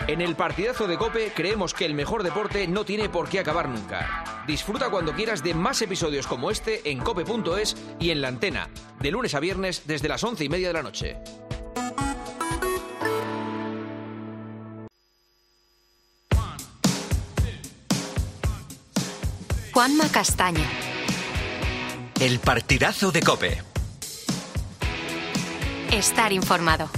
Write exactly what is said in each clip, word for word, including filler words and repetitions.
En el partidazo de COPE creemos que el mejor deporte no tiene por qué acabar nunca. Disfruta cuando quieras de más episodios como este en cope punto es y en La Antena, de lunes a viernes desde las once y media de la noche. Juanma Castaño. El partidazo de COPE. Estar informado.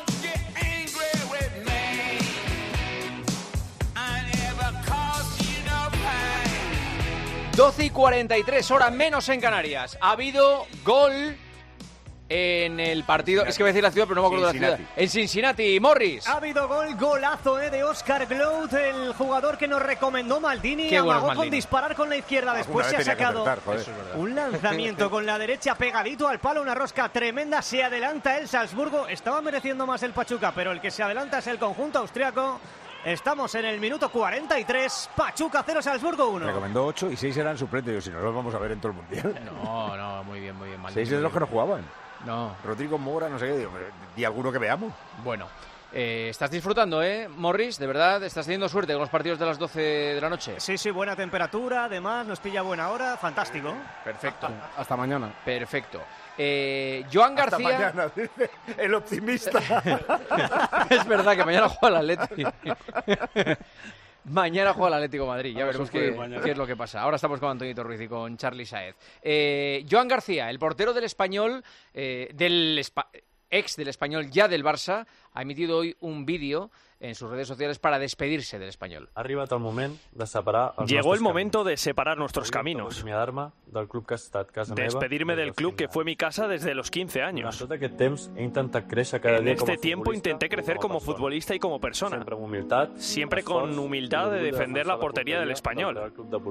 doce y cuarenta y tres, hora menos en Canarias. Ha habido gol en el partido, es que voy a decir la ciudad, pero no me acuerdo Cincinnati. de la ciudad. En Cincinnati, Morris. Ha habido gol, golazo eh, de Oscar Glout, el jugador que nos recomendó Maldini. Qué bueno amagó Maldini. con disparar con la izquierda, después se ha sacado acertar, un lanzamiento con la derecha pegadito al palo, una rosca tremenda. Se adelanta el Salzburgo, estaba mereciendo más el Pachuca, pero el que se adelanta es el conjunto austriaco. Estamos en el minuto cuarenta y tres, Pachuca cero, Salzburgo uno. Recomendó ocho y seis eran suplentes. Yo, si no los vamos a ver en todo el mundial. No, no, muy bien, muy bien. Maldini, Seis de los que no jugaban. No. Rodrigo Mora, no sé qué. ¿Y alguno que veamos? Bueno, eh, estás disfrutando, ¿eh, Morris? De verdad, estás teniendo suerte con los partidos de las doce de la noche. Sí, sí, buena temperatura, además nos pilla buena hora, fantástico. Perfecto. Hasta mañana. Perfecto. Eh, Joan García. Hasta mañana, dice el optimista. Es verdad que mañana juega el Atlético. Mañana juega el Atlético de Madrid, ya veremos qué, qué es lo que pasa. Ahora estamos con Antonito Ruiz y con Charly Saez. Eh, Joan García, el portero del Español, eh, del Espa- ex del Español, ya del Barça, ha emitido hoy un vídeo en sus redes sociales para despedirse del Español. Llegó el momento de separar nuestros caminos. Despedirme del club que fue mi casa desde los quince años. En este tiempo intenté crecer como futbolista y como persona, siempre con humildad de defender la portería del Español.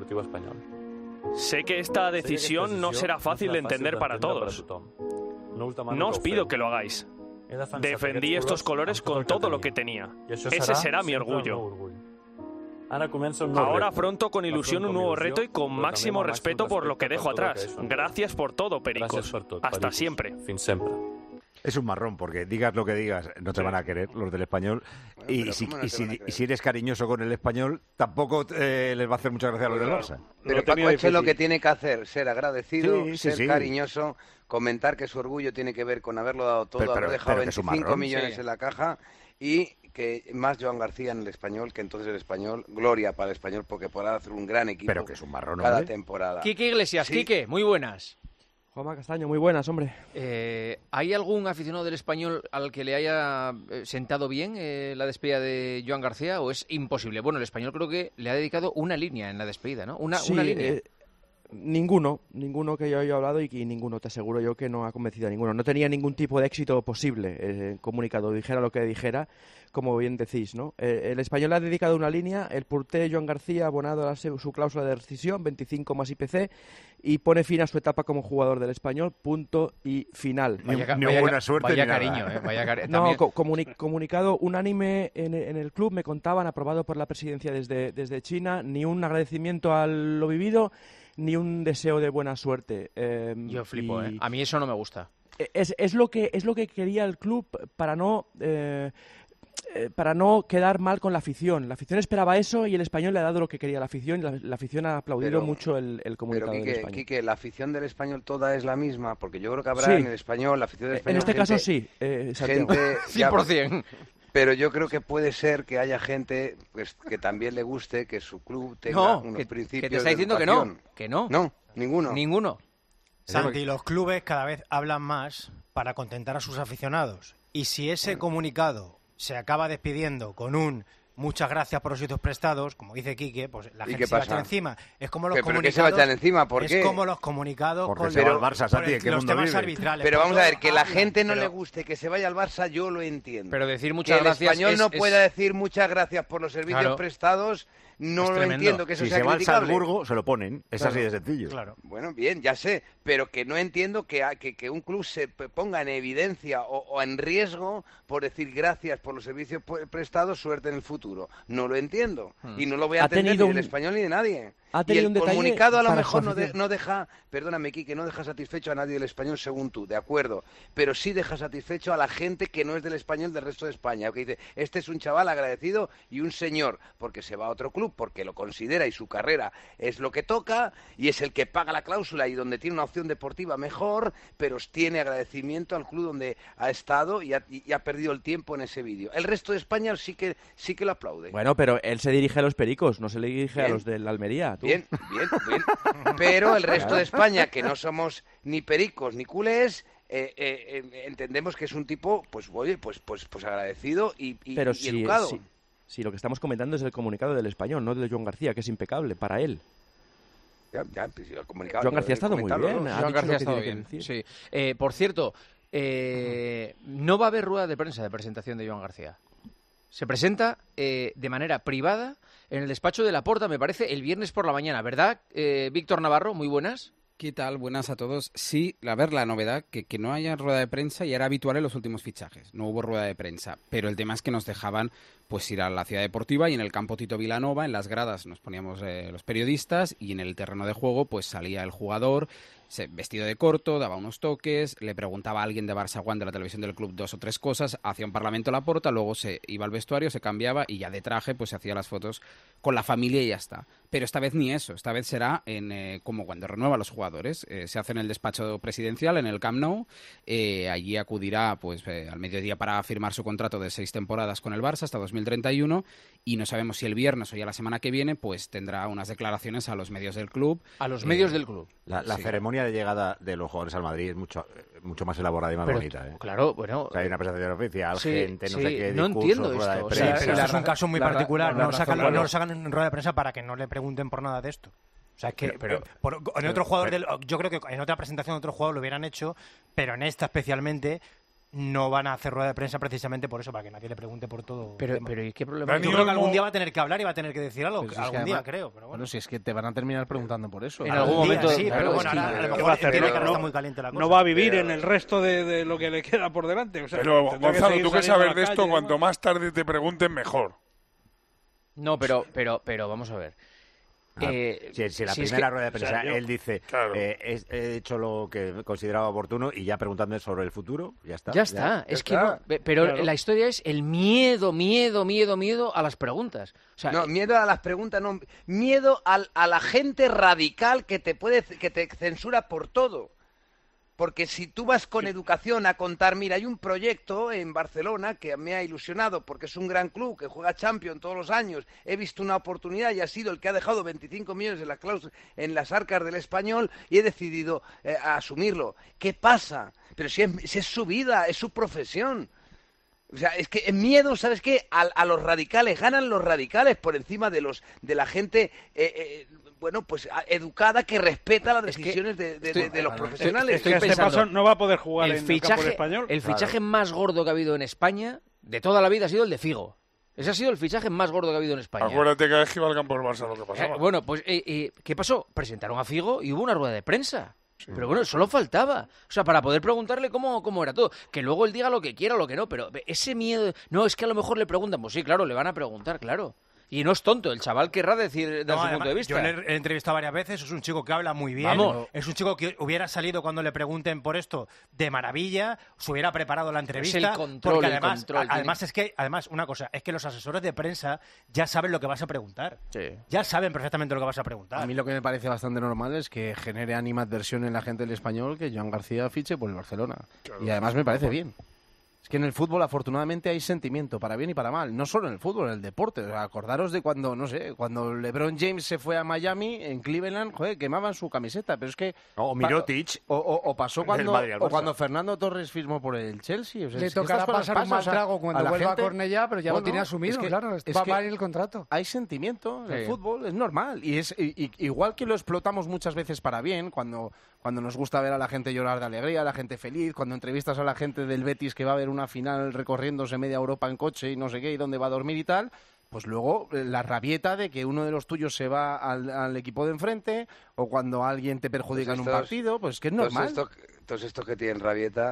Sé que esta decisión no será fácil de entender para todos. No os pido que lo hagáis. Defendí estos colores con todo lo que tenía. Ese será mi orgullo. Ahora afronto con ilusión un nuevo reto y con máximo respeto por lo que dejo atrás. Gracias por todo, Pericos. Hasta siempre. Es un marrón, porque digas lo que digas, no te van a querer los del Español. Bueno, y, pero si, ¿cómo no y, te si, van a y querer? si eres cariñoso con el Español, tampoco eh, les va a hacer mucha gracia a los del Barça. Pero Paco Eche lo que tiene que hacer, ser agradecido, Sí, sí, ser sí. cariñoso, comentar que su orgullo tiene que ver con haberlo dado todo, Pero- pero- haber dejado pero que es un veinticinco marrón. millones Sí. en la caja y que más Joan García en el Español, que entonces el Español, gloria para el Español porque podrá hacer un gran equipo Pero que es un marrón, cada hombre. temporada. Quique Iglesias, Sí. Quique, muy buenas. Juanma Castaño, muy buenas, hombre. Eh, ¿Hay algún aficionado del Español al que le haya eh, sentado bien eh, la despedida de Joan García o es imposible? Bueno, el Español creo que le ha dedicado una línea en la despedida, ¿no? Una, Sí, una línea. eh, ninguno, ninguno que yo haya hablado y, que ninguno, te aseguro yo que no ha convencido a ninguno. No tenía ningún tipo de éxito posible eh, comunicado, dijera lo que dijera, como bien decís, ¿no? Eh, el Español le ha dedicado una línea, el portero Joan García ha abonado a su cláusula de rescisión, veinticinco más I P C, y pone fin a su etapa como jugador del Español, punto y final. Ni, ni buena suerte vaya ni nada. cariño, eh, vaya cari- No, también- co- comuni- comunicado unánime en, en el club, me contaban, aprobado por la presidencia desde, desde China, ni un agradecimiento a lo vivido, ni un deseo de buena suerte. Eh, Yo flipo, y- ¿eh? A mí eso no me gusta. Es, es lo que es lo que quería el club para no eh, eh, para no quedar mal con la afición. La afición esperaba eso y el Español le ha dado lo que quería la afición y la, la afición ha aplaudido Pero- mucho el, el Pero comunicado del Quique, Español. Quique, la afición del Español toda es la misma, porque yo creo que habrá Sí. en el Español, la afición del Español... En este gente- caso sí, eh, Santiago. gente cien por ciento. Pero yo creo que puede ser que haya gente pues, que también le guste que su club tenga No, unos que, principios que te está de diciendo que no, educación. que no. No, ninguno. Ninguno. Santi, los clubes cada vez hablan más para contentar a sus aficionados. Y si ese comunicado se acaba despidiendo con un muchas gracias por los sitios prestados, como dice Quique, pues la ¿Y gente qué se va a pasa? echar encima. Es como los ¿Pero, pero qué comunicados. se va a echar encima? ¿Por es qué? como los comunicados Porque con se va los- al Barça, con Santi, el- ¿en qué los mundo temas vive? arbitrales. Pero Por vamos a ver, eso que la hablan, gente no pero- le guste que se vaya al Barça, yo lo entiendo. Pero decir que muchas el gracias español es- no es- pueda decir muchas gracias por los servicios Claro. prestados, no Es lo tremendo. entiendo que eso Si sea se va al criticable. Salzburgo, se lo ponen. Es Claro. así de sencillo. Claro. Bueno, bien, ya sé, pero que no entiendo que, a- que, que un club se p- ponga en evidencia o, o en riesgo por decir gracias por los servicios pu- prestados, suerte en el futuro. futuro. No lo entiendo. Hmm. Y no lo voy a ¿Ha entender ni un... del español ni de nadie. ¿Ha y el un comunicado a lo mejor no, de, no deja, perdóname, Quique, no deja satisfecho a nadie del español según tú, de acuerdo, pero sí deja satisfecho a la gente que no es del español del resto de España, que dice, este es un chaval agradecido y un señor, porque se va a otro club, porque lo considera y su carrera es lo que toca, y es el que paga la cláusula y donde tiene una opción deportiva mejor, pero tiene agradecimiento al club donde ha estado y ha, y ha perdido el tiempo en ese vídeo. El resto de España sí que, sí que lo aplaude. Bueno, pero él se dirige a los Pericos, no se le dirige Bien. a los del Almería. ¿Tú? Bien, bien, bien. Pero el resto de España, que no somos ni pericos ni culés, eh, eh, eh, entendemos que es un tipo, pues oye, pues, pues, pues agradecido y, y, Pero y si, educado. Si, si lo que estamos comentando es el comunicado del español, no de Joan García, que es impecable para él. Ya, ya, pues, el comunicado, Joan García ha estado muy bien. ¿no? Joan García ha estado bien. Sí. Eh, por cierto, eh, no va a haber rueda de prensa de presentación de Joan García. Se presenta eh, de manera privada en el despacho de Laporta, me parece, el viernes por la mañana, ¿verdad? Eh, Víctor Navarro, muy buenas. ¿Qué tal? Buenas a todos. Sí, a ver, la novedad, que, que no haya rueda de prensa ya era habitual en los últimos fichajes. No hubo rueda de prensa, pero el tema es que nos dejaban pues ir a la ciudad deportiva y en el campo Tito Vilanova, en las gradas nos poníamos eh, los periodistas y en el terreno de juego pues salía el jugador se, vestido de corto, daba unos toques, le preguntaba a alguien de Barça One de la televisión del club dos o tres cosas, hacía un parlamento a la porta, luego se iba al vestuario, se cambiaba y ya de traje pues se hacía las fotos con la familia y ya está. Pero esta vez ni eso, esta vez será en eh, como cuando renueva a los jugadores, eh, se hace en el despacho presidencial, en el Camp Nou, eh, allí acudirá pues eh, al mediodía para firmar su contrato de seis temporadas con el Barça hasta dos mil treinta y uno y no sabemos si el viernes o ya la semana que viene pues tendrá unas declaraciones a los medios del club. A los medios eh, del club. La, la sí. ceremonia de llegada de los jugadores al Madrid es mucho mucho más elaborada y más pero, bonita. ¿eh? Claro, bueno. O sea, hay una presentación oficial, sí, gente, no sí, sé qué, no discursos, entiendo rueda esto. de Sí, prensa. pero eso es un caso muy la, particular. la, la no, lo sacan, razón, no lo sacan en rueda de prensa para que no le pregunten por nada de esto. O sea, es que pero, pero, por, en pero, otro jugador, pero, del, yo creo que en otra presentación de otro jugador lo hubieran hecho, pero en esta especialmente no van a hacer rueda de prensa precisamente por eso, para que nadie le pregunte por todo. Pero, pero ¿y qué problema? Yo creo que algún día va a tener que hablar y va a tener que decir algo. Pues algún es que día, además, creo. Pero bueno. bueno, si es que te van a terminar preguntando por eso. En algún momento. Sí, claro, pero bueno, es que, ahora, a lo ¿qué mejor va a hacer? tiene No, que no, estar muy caliente la cosa. No va a vivir pero, en el resto de, de lo que le queda por delante. O sea, pero, Gonzalo, que tú que sabes de esto, calle, cuanto ¿no? más tarde te pregunten, mejor. No, pero, pero, pero vamos a ver. Ah, eh, si, si la si primera es que, rueda de prensa, o sea, yo, él dice, claro. eh, he, he hecho lo que consideraba oportuno y ya preguntando sobre el futuro, ya está. Ya está, ya, es ya que está. no, pero Claro. la historia es el miedo, miedo, miedo, miedo a las preguntas. O sea, No, miedo a las preguntas, no. Miedo al, a la gente radical que te puede que te censura por todo. Porque si tú vas con educación a contar, mira, hay un proyecto en Barcelona que me ha ilusionado porque es un gran club que juega Champions todos los años, he visto una oportunidad y ha sido el que ha dejado veinticinco millones en, la claus en las arcas del Español y he decidido eh, asumirlo. ¿Qué pasa? Pero si es, si es su vida, es su profesión. O sea, es que en miedo, ¿sabes qué? A, a los radicales, ganan los radicales por encima de los de la gente... Eh, eh, bueno, pues educada, que respeta las decisiones es que de, de, estoy, de, de los no, profesionales. Es que este paso no va a poder jugar el en fichaje, el campo español. El fichaje claro. más gordo que ha habido en España de toda la vida ha sido el de Figo. Ese ha sido el fichaje más gordo que ha habido en España. Acuérdate que cada vez que iba al campo del Barça lo que pasaba. Eh, bueno, pues, eh, eh, ¿qué pasó? Presentaron a Figo y hubo una rueda de prensa. Sí. Pero bueno, solo faltaba. O sea, para poder preguntarle cómo, cómo era todo. Que luego él diga lo que quiera o lo que no, pero ese miedo... No, es que a lo mejor le preguntan. Pues sí, claro, le van a preguntar, claro. Y no es tonto, el chaval querrá decir, dar no, su además, punto de vista. Yo le he entrevistado varias veces, es un chico que habla muy bien. Vamos. Es un chico que hubiera salido cuando le pregunten por esto de maravilla, se hubiera preparado la entrevista. Es el control, porque el además, control. a, además es que, además, una cosa, es que los asesores de prensa ya saben lo que vas a preguntar. Sí. Ya saben perfectamente lo que vas a preguntar. A mí lo que me parece bastante normal es que genere animadversión en la gente del español que Joan García fiche por el Barcelona. Claro. Y además me parece bien. Es que en el fútbol, afortunadamente, hay sentimiento, para bien y para mal. No solo en el fútbol, en el deporte. O sea, acordaros de cuando, no sé, cuando LeBron James se fue a Miami, en Cleveland, joder, quemaban su camiseta. Pero es que... O Mirotic. O, o, o pasó cuando, o cuando Fernando Torres firmó por el Chelsea. O sea, Le es que tocará pasar un mal trago cuando a vuelva gente, a Cornellá, pero ya bueno, lo tiene asumido, es que, claro. Es va que a ir el contrato. Hay sentimiento en sí. el fútbol, es normal. Y es y, y, igual que lo explotamos muchas veces para bien, cuando, cuando nos gusta ver a la gente llorar de alegría, a la gente feliz, cuando entrevistas a la gente del Betis que va a ver una final recorriendo corriéndose media Europa en coche y no sé qué, y dónde va a dormir y tal, pues luego la rabieta de que uno de los tuyos se va al, al equipo de enfrente, o cuando alguien te perjudica pues estos, en un partido, pues que es normal. Todos estos esto que tienen rabieta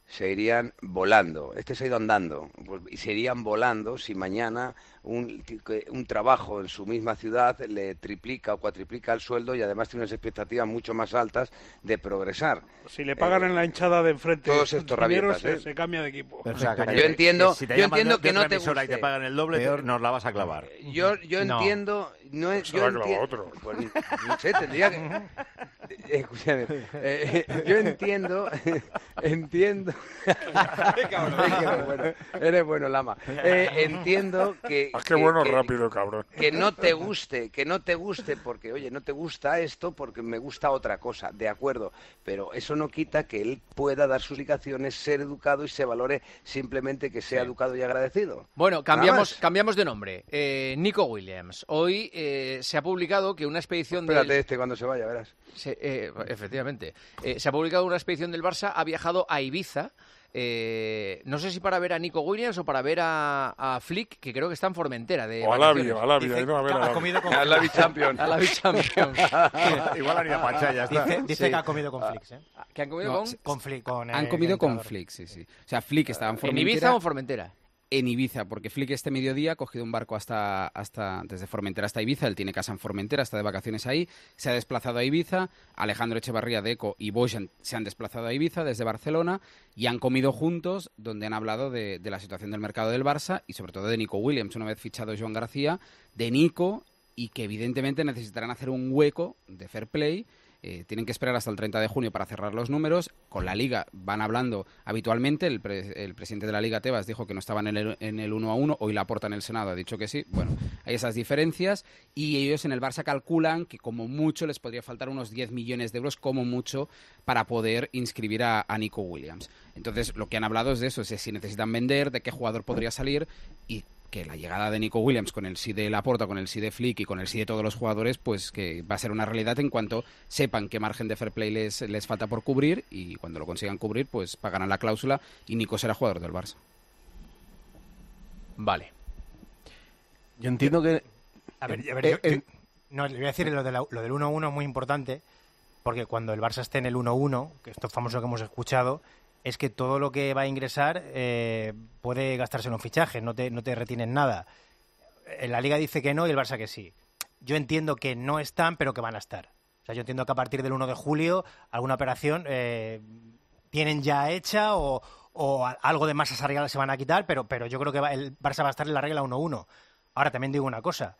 se irían volando. Este se ha ido andando pues, y se irían volando si mañana un, un trabajo en su misma ciudad le triplica o cuatriplica el sueldo y además tiene unas expectativas mucho más altas de progresar. Si le pagan eh, en la hinchada de enfrente todos estos rabietas, se, ¿eh? se cambia de equipo. O sea, que yo entiendo, que si te yo llaman entiendo de que no otra te emisora guste. y te pagan el doble, Peor. nos la vas a clavar. Yo, yo No. entiendo, no es, Pues yo se la clava entiendo, otro. pues, no sé, tendría que, eh, escúchame, eh, yo entiendo, entiendo, eres bueno, eres bueno, Lama, eh, entiendo que, Ah, qué que- bueno que- rápido, cabrón. que no te guste, que no te guste porque, oye, no te gusta esto porque me gusta otra cosa, de acuerdo, pero eso no quita que él pueda dar sus indicaciones, ser educado y se valore simplemente que sea Sí. educado y agradecido. Bueno, Nada cambiamos, más. cambiamos de nombre. Eh, Nico Williams. Hoy eh, se ha publicado que una expedición Espérate del... este cuando se vaya, verás. Se- eh, efectivamente. Eh, se ha publicado una expedición del Barça, ha viajado a Ibiza. eh, no sé si para ver a Nico Williams o para ver a, a Flick, que creo que está en Formentera. De O a vacaciones. Lavi, a Lavi, Dice- ha ido a ver a ha Lavi. comido con- A Lavi Champions. A Lavi Champions. Igual han ido a Pacha, ya está. Dice, dice Sí. que ha comido con Flix, ¿eh? ¿Que han comido No, con...? sí, Con Flick, con Han el comido con entrenador. Flick, sí, sí. O sea, Flick estaba en ¿En Formentera. Ibiza o en Formentera? En Ibiza, porque Flick este mediodía ha cogido un barco hasta, hasta desde Formentera hasta Ibiza, él tiene casa en Formentera, está de vacaciones ahí, se ha desplazado a Ibiza, Alejandro Echevarría, Deco y Bojan se han desplazado a Ibiza desde Barcelona y han comido juntos, donde han hablado de, de la situación del mercado del Barça y sobre todo de Nico Williams, una vez fichado Joan García, de Nico, y que evidentemente necesitarán hacer un hueco de fair play. Eh, tienen que esperar hasta el treinta de junio para cerrar los números. Con la Liga van hablando habitualmente. El, pre- el presidente de la Liga, Tebas, dijo que no estaban en el, en el uno a uno. Hoy Laporta en el Senado ha dicho que sí. Bueno, hay esas diferencias. Y ellos en el Barça calculan que como mucho les podría faltar unos diez millones de euros, como mucho, para poder inscribir a, a Nico Williams. Entonces, lo que han hablado es de eso, es de si necesitan vender, de qué jugador podría salir y que la llegada de Nico Williams con el sí de Laporta, con el sí de Flick y con el sí de todos los jugadores, pues que va a ser una realidad en cuanto sepan qué margen de fair play les, les falta por cubrir y cuando lo consigan cubrir, pues pagarán la cláusula y Nico será jugador del Barça. Vale. Yo entiendo que... A ver, a ver, Eh, yo- eh, yo- no, le voy a decir lo, de la- lo del uno uno es muy importante, porque cuando el Barça esté en el uno uno, que esto es famoso que hemos escuchado, es que todo lo que va a ingresar eh, puede gastarse en los fichajes, no te, no te retienen nada. En la Liga dice que no y el Barça que sí. Yo entiendo que no están, pero que van a estar. O sea, yo entiendo que a partir del uno de julio alguna operación eh, tienen ya hecha o, o a- algo de masa salarial se van a quitar, pero, pero yo creo que va- el Barça va a estar en la regla uno uno. Ahora, también digo una cosa.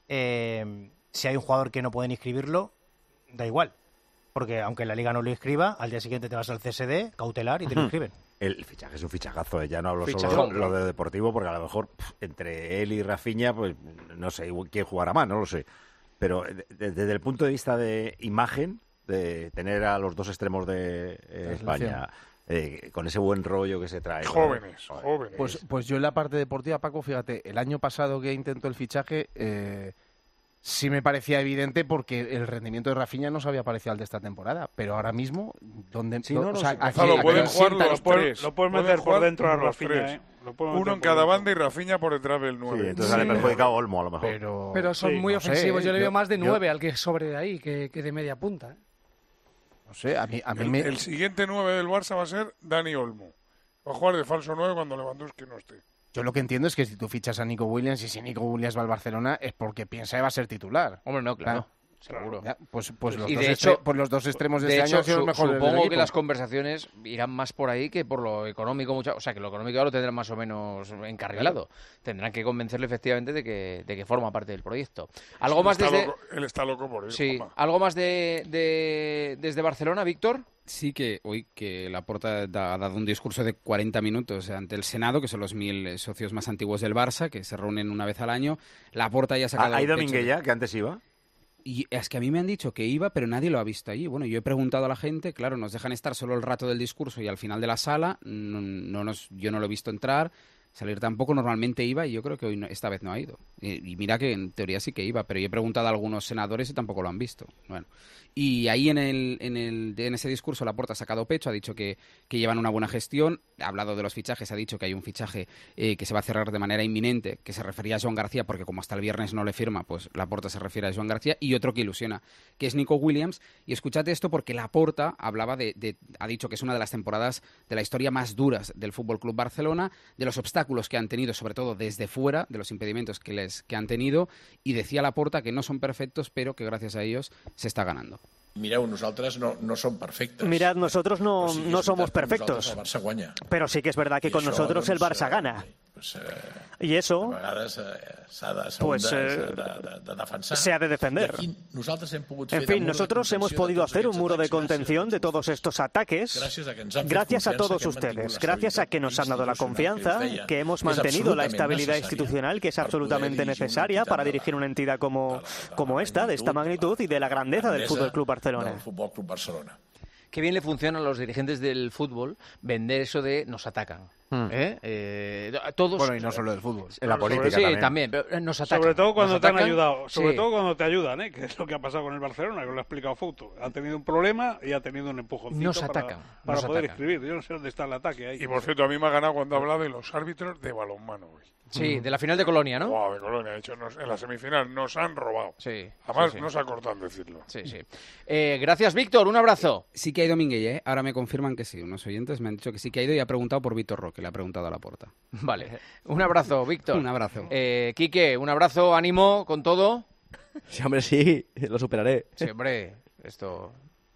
Eh, si hay un jugador que no pueden inscribirlo, da igual. Porque aunque la Liga no lo inscriba, al día siguiente te vas al C S D, cautelar, y te lo inscriben. El fichaje es un fichajazo, ¿eh? Ya no hablo Fichajón. solo lo de deportivo, porque a lo mejor pf, entre él y Rafinha, pues no sé quién jugará más, no lo sé. Pero de- de- desde el punto de vista de imagen, de tener a los dos extremos de eh, España, eh, con ese buen rollo que se trae. Jóvenes, joder, jóvenes. Pues, pues yo en la parte deportiva, Paco, fíjate, el año pasado que intentó el fichaje, eh, sí me parecía evidente porque el rendimiento de Rafinha no se había parecido al de esta temporada. Pero ahora mismo, ¿dónde Sí, no, no, o sea, sí, ¿a Gonzalo, quién- a pueden quién jugar sienta? los pueden- tres. lo pueden Pueden meter por jugar dentro a los Rafinha, tres. ¿eh? Lo pueden Uno meter en por cada dentro. banda y Rafinha por detrás del nueve. Sí, entonces sale perjudicado Olmo, a lo mejor. Pero, Pero son sí, muy no sé, ofensivos. yo le yo- veo más de yo- nueve al que sobre de ahí que, que de media punta. ¿eh? No sé, a mí, a mí El, me... el siguiente nueve del Barça va a ser Dani Olmo. Va a jugar de falso nueve cuando Lewandowski no esté. Yo lo que entiendo es que si tú fichas a Nico Williams y si Nico Williams va al Barcelona es porque piensa que va a ser titular. Hombre, no, claro. Seguro. Ya, pues, pues, los Y dos de estre- hecho- pues los dos extremos de, De este hecho, año han sido su- los mejores del supongo que equipo. las conversaciones irán más por ahí que por lo económico. Mucha, o sea, que lo económico ya lo tendrán más o menos encarrilado. Tendrán que convencerle efectivamente de que, de que forma parte del proyecto. ¿Algo Él más está desde, loco- él está loco por ir. sí, Juanma. algo más de, de- desde Barcelona, Víctor? Sí que hoy que Laporta da- ha dado un discurso de cuarenta minutos ante el Senado, que son los mil eh, socios más antiguos del Barça, que se reúnen una vez al año. Laporta ya ha sacado... ¿Ha ha ido el pecho de- Minguella, que antes iba? Y es que a mí me han dicho que iba, pero nadie lo ha visto allí. Bueno, yo he preguntado a la gente, claro, nos dejan estar solo el rato del discurso y al final de la sala, no, no nos, yo no lo he visto entrar, salir tampoco, normalmente iba y yo creo que hoy no- esta vez no ha ido. Y, y mira que en teoría sí que iba, pero yo he preguntado a algunos senadores y tampoco lo han visto. Bueno, y ahí en el, en el en ese discurso Laporta ha sacado pecho, ha dicho que, que llevan una buena gestión, ha hablado de los fichajes, ha dicho que hay un fichaje eh, que se va a cerrar de manera inminente, que se refería a Joan García, porque como hasta el viernes no le firma, pues Laporta se refiere a Joan García, y otro que ilusiona, que es Nico Williams. Y escúchate esto porque Laporta hablaba de, de ha dicho que es una de las temporadas de la historia más duras del F C Barcelona, de los obstáculos que han tenido, sobre todo desde fuera, de los impedimentos que les que han tenido, y decía Laporta que no son perfectos, pero que gracias a ellos se está ganando. Mireu, nosaltres no, no som perfectes. Mirad, nosotros no, sí no somos perfectos. El Barça guanya. Pero sí que es verdad que I con això, nosotros doncs, el Barça eh, gana. Pues, eh, y eso a vegades eh, s'ha de, pues, de, eh, de, de, de defensar. se ha de defender. I aquí nosaltres hem pogut En fer fin, de mur de nosotros hemos contenció podido de tots hacer un aquests muro de atacs contención de todos estos ataques Gràcies a que ens han fet gracias a confiança, todos que hem mantingut ustedes, la gracias a estabilitat que nos han dado la institucional confianza, que deia, que hemos és mantenido la absolutament estabilidad necessària institucional que es per poder absolutamente dirigir una necesaria entitat para de dirigir una entidad como, como esta, de esta magnitud y de la grandeza del Fútbol Club Barcelona. del Futbol Club Barcelona. Qué bien le funciona a los dirigentes del fútbol vender eso de nos atacan. Hmm. ¿Eh? Eh, todos... Bueno, y no solo del fútbol. En la Sobre- política sí, también. también. pero nos atacan. Sobre todo cuando nos te han atacan, ayudado, sobre sí. todo cuando te ayudan, ¿eh? Que es lo que ha pasado con el Barcelona, que lo ha explicado Fouto. Ha tenido un problema y ha tenido un empujoncito Nos para, atacan, para nos poder atacan. escribir. Yo no sé dónde está el ataque ahí. Y por cierto, a mí me ha ganado cuando habla de los árbitros de balonmano hoy. Sí, de la final de Colonia, ¿no? Wow, de Colonia, de hecho, nos- en la semifinal nos han robado. Sí. Además, sí, sí. no se ha cortado en decirlo. Sí, sí. Eh, gracias, Víctor. Un abrazo. Sí que ha ido Minguell, ¿eh? Ahora me confirman que sí. Unos oyentes me han dicho que sí que ha ido y ha preguntado por Víctor Roque, le ha preguntado a Laporta. Vale. Un abrazo, Víctor. Un abrazo. Eh, Quique, un abrazo, ánimo con todo. Sí, hombre, sí, lo superaré. Sí, hombre, esto...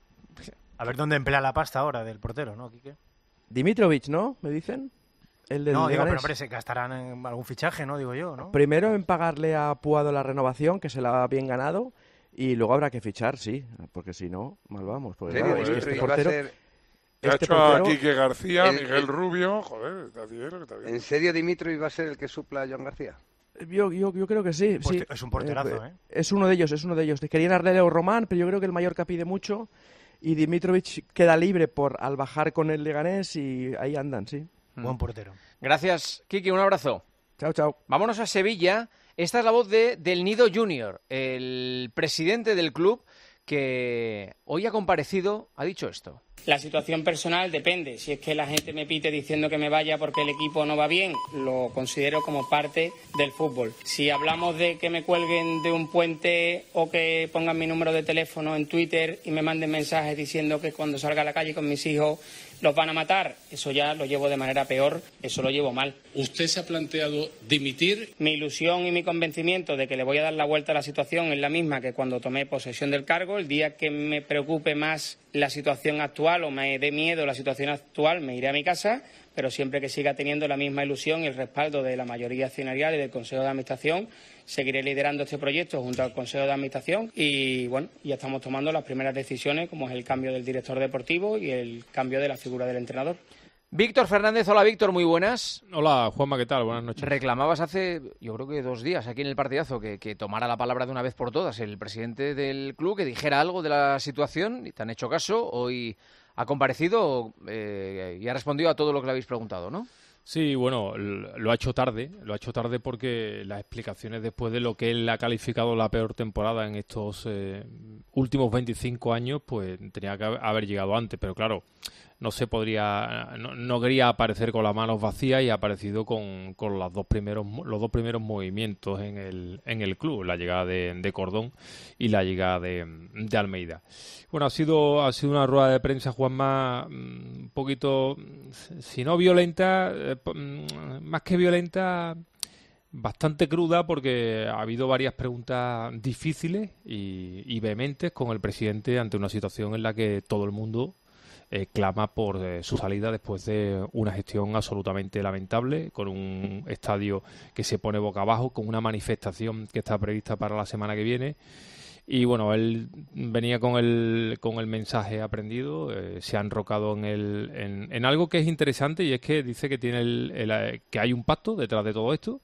A ver dónde emplea la pasta ahora del portero, ¿no, Quique? Dimitrovic, ¿no? ¿Me dicen? El del No, digo, pero Leganés. hombre, se gastarán en algún fichaje, ¿no? Digo yo, ¿no? Primero en pagarle a Puado la renovación, que se la ha bien ganado, y luego habrá que fichar, sí, porque si no, mal vamos. Porque, ¿En claro, serio? es que este Iba a portero, ser- Te ha este hecho a portero- Quique García, el- Miguel el- Rubio, joder, está bien lo que está bien. ¿En serio Dimitri va a ser el que supla a Joan García? Yo, yo, yo creo que sí, sí. Es un porterazo, ¿eh? Es uno de ellos, es uno de ellos. Querían a Leo Román, pero yo creo que el Mallorca pide mucho, y Dimitrovic queda libre por al bajar con el Leganés, y ahí andan, sí. Buen portero. Gracias, Quique, un abrazo. Chao, chao. Vámonos a Sevilla. Esta es la voz de Del Nido Junior, el presidente del club, que hoy ha comparecido, ha dicho esto. La situación personal depende. Si es que la gente me pite diciendo que me vaya porque el equipo no va bien, lo considero como parte del fútbol. Si hablamos de que me cuelguen de un puente o que pongan mi número de teléfono en Twitter y me manden mensajes diciendo que cuando salga a la calle con mis hijos los van a matar, eso ya lo llevo de manera peor, eso lo llevo mal. ¿Usted se ha planteado dimitir? Mi ilusión y mi convencimiento de que le voy a dar la vuelta a la situación es la misma que cuando tomé posesión del cargo. El día que me preocupe más la situación actual o me dé miedo la situación actual, me iré a mi casa, pero siempre que siga teniendo la misma ilusión y el respaldo de la mayoría accionarial y del Consejo de Administración, seguiré liderando este proyecto junto al Consejo de Administración y, bueno, ya estamos tomando las primeras decisiones, como es el cambio del director deportivo y el cambio de la figura del entrenador. Víctor Fernández, hola Víctor, muy buenas. Hola Juanma, ¿qué tal? Buenas noches. Reclamabas hace, yo creo que dos días aquí en el partidazo, que, que tomara la palabra de una vez por todas el presidente del club, que dijera algo de la situación, y te han hecho caso. Hoy ha comparecido eh, y ha respondido a todo lo que le habéis preguntado, ¿no? Sí, bueno, l- lo ha hecho tarde, lo ha hecho tarde porque las explicaciones después de lo que él ha calificado la peor temporada en estos eh, últimos veinticinco años, pues tenía que haber llegado antes, pero claro, no se podría, no, no quería aparecer con las manos vacías y ha aparecido con, con los dos primeros los dos primeros movimientos en el en el club, la llegada de, de Cordón y la llegada de, de Almeida. Bueno, ha sido ha sido una rueda de prensa, Juanma, un poquito, si no violenta, eh, más que violenta, bastante cruda, porque ha habido varias preguntas difíciles y, y vehementes con el presidente ante una situación en la que todo el mundo Eh, clama por eh, su salida después de una gestión absolutamente lamentable, con un estadio que se pone boca abajo, con una manifestación que está prevista para la semana que viene. Y bueno, él venía con el, con el mensaje aprendido, eh, se ha enrocado en, el, en, en algo que es interesante, y es que dice que, tiene el, el, que hay un pacto detrás de todo esto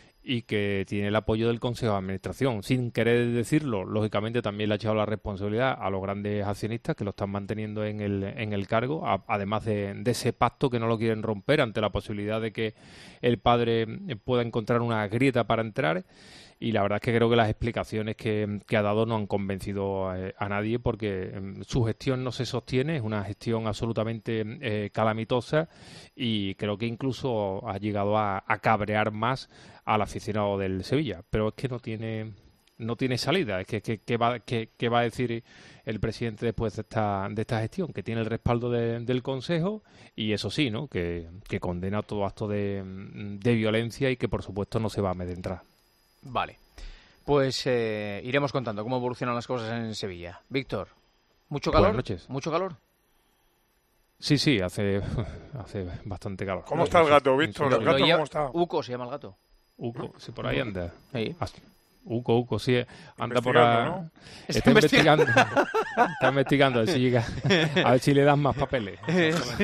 y que tiene el apoyo del Consejo de Administración. Sin querer decirlo, lógicamente también le ha echado la responsabilidad a los grandes accionistas que lo están manteniendo en el, en el cargo, a, además de, de ese pacto que no lo quieren romper ante la posibilidad de que el padre pueda encontrar una grieta para entrar. y la verdad es que creo que las explicaciones que, que ha dado no han convencido a, a nadie, porque eh, su gestión no se sostiene, es una gestión absolutamente eh, calamitosa, y creo que incluso ha llegado a, a cabrear más al aficionado del Sevilla, pero es que no tiene no tiene salida. Es que, que, que, va, que, que va a decir el presidente después de esta, de esta gestión, que tiene el respaldo de, del Consejo, y eso sí, ¿no? que, que condena todo acto de, de violencia y que por supuesto no se va a amedrentar. Vale, pues eh, iremos contando cómo evolucionan las cosas en Sevilla. Víctor, ¿mucho calor? Buenas noches. ¿Mucho calor? Sí, sí, hace, hace bastante calor. ¿Cómo está el gato, Víctor? ¿El gato cómo está? Uco se llama el gato. Uco, sí, por ahí anda. Sí. Uco, Uco, sí, anda por ahí. ¿No? Está, está investigando. Está investigando a ver si llega, a ver si le dan más papeles. Sí, sí.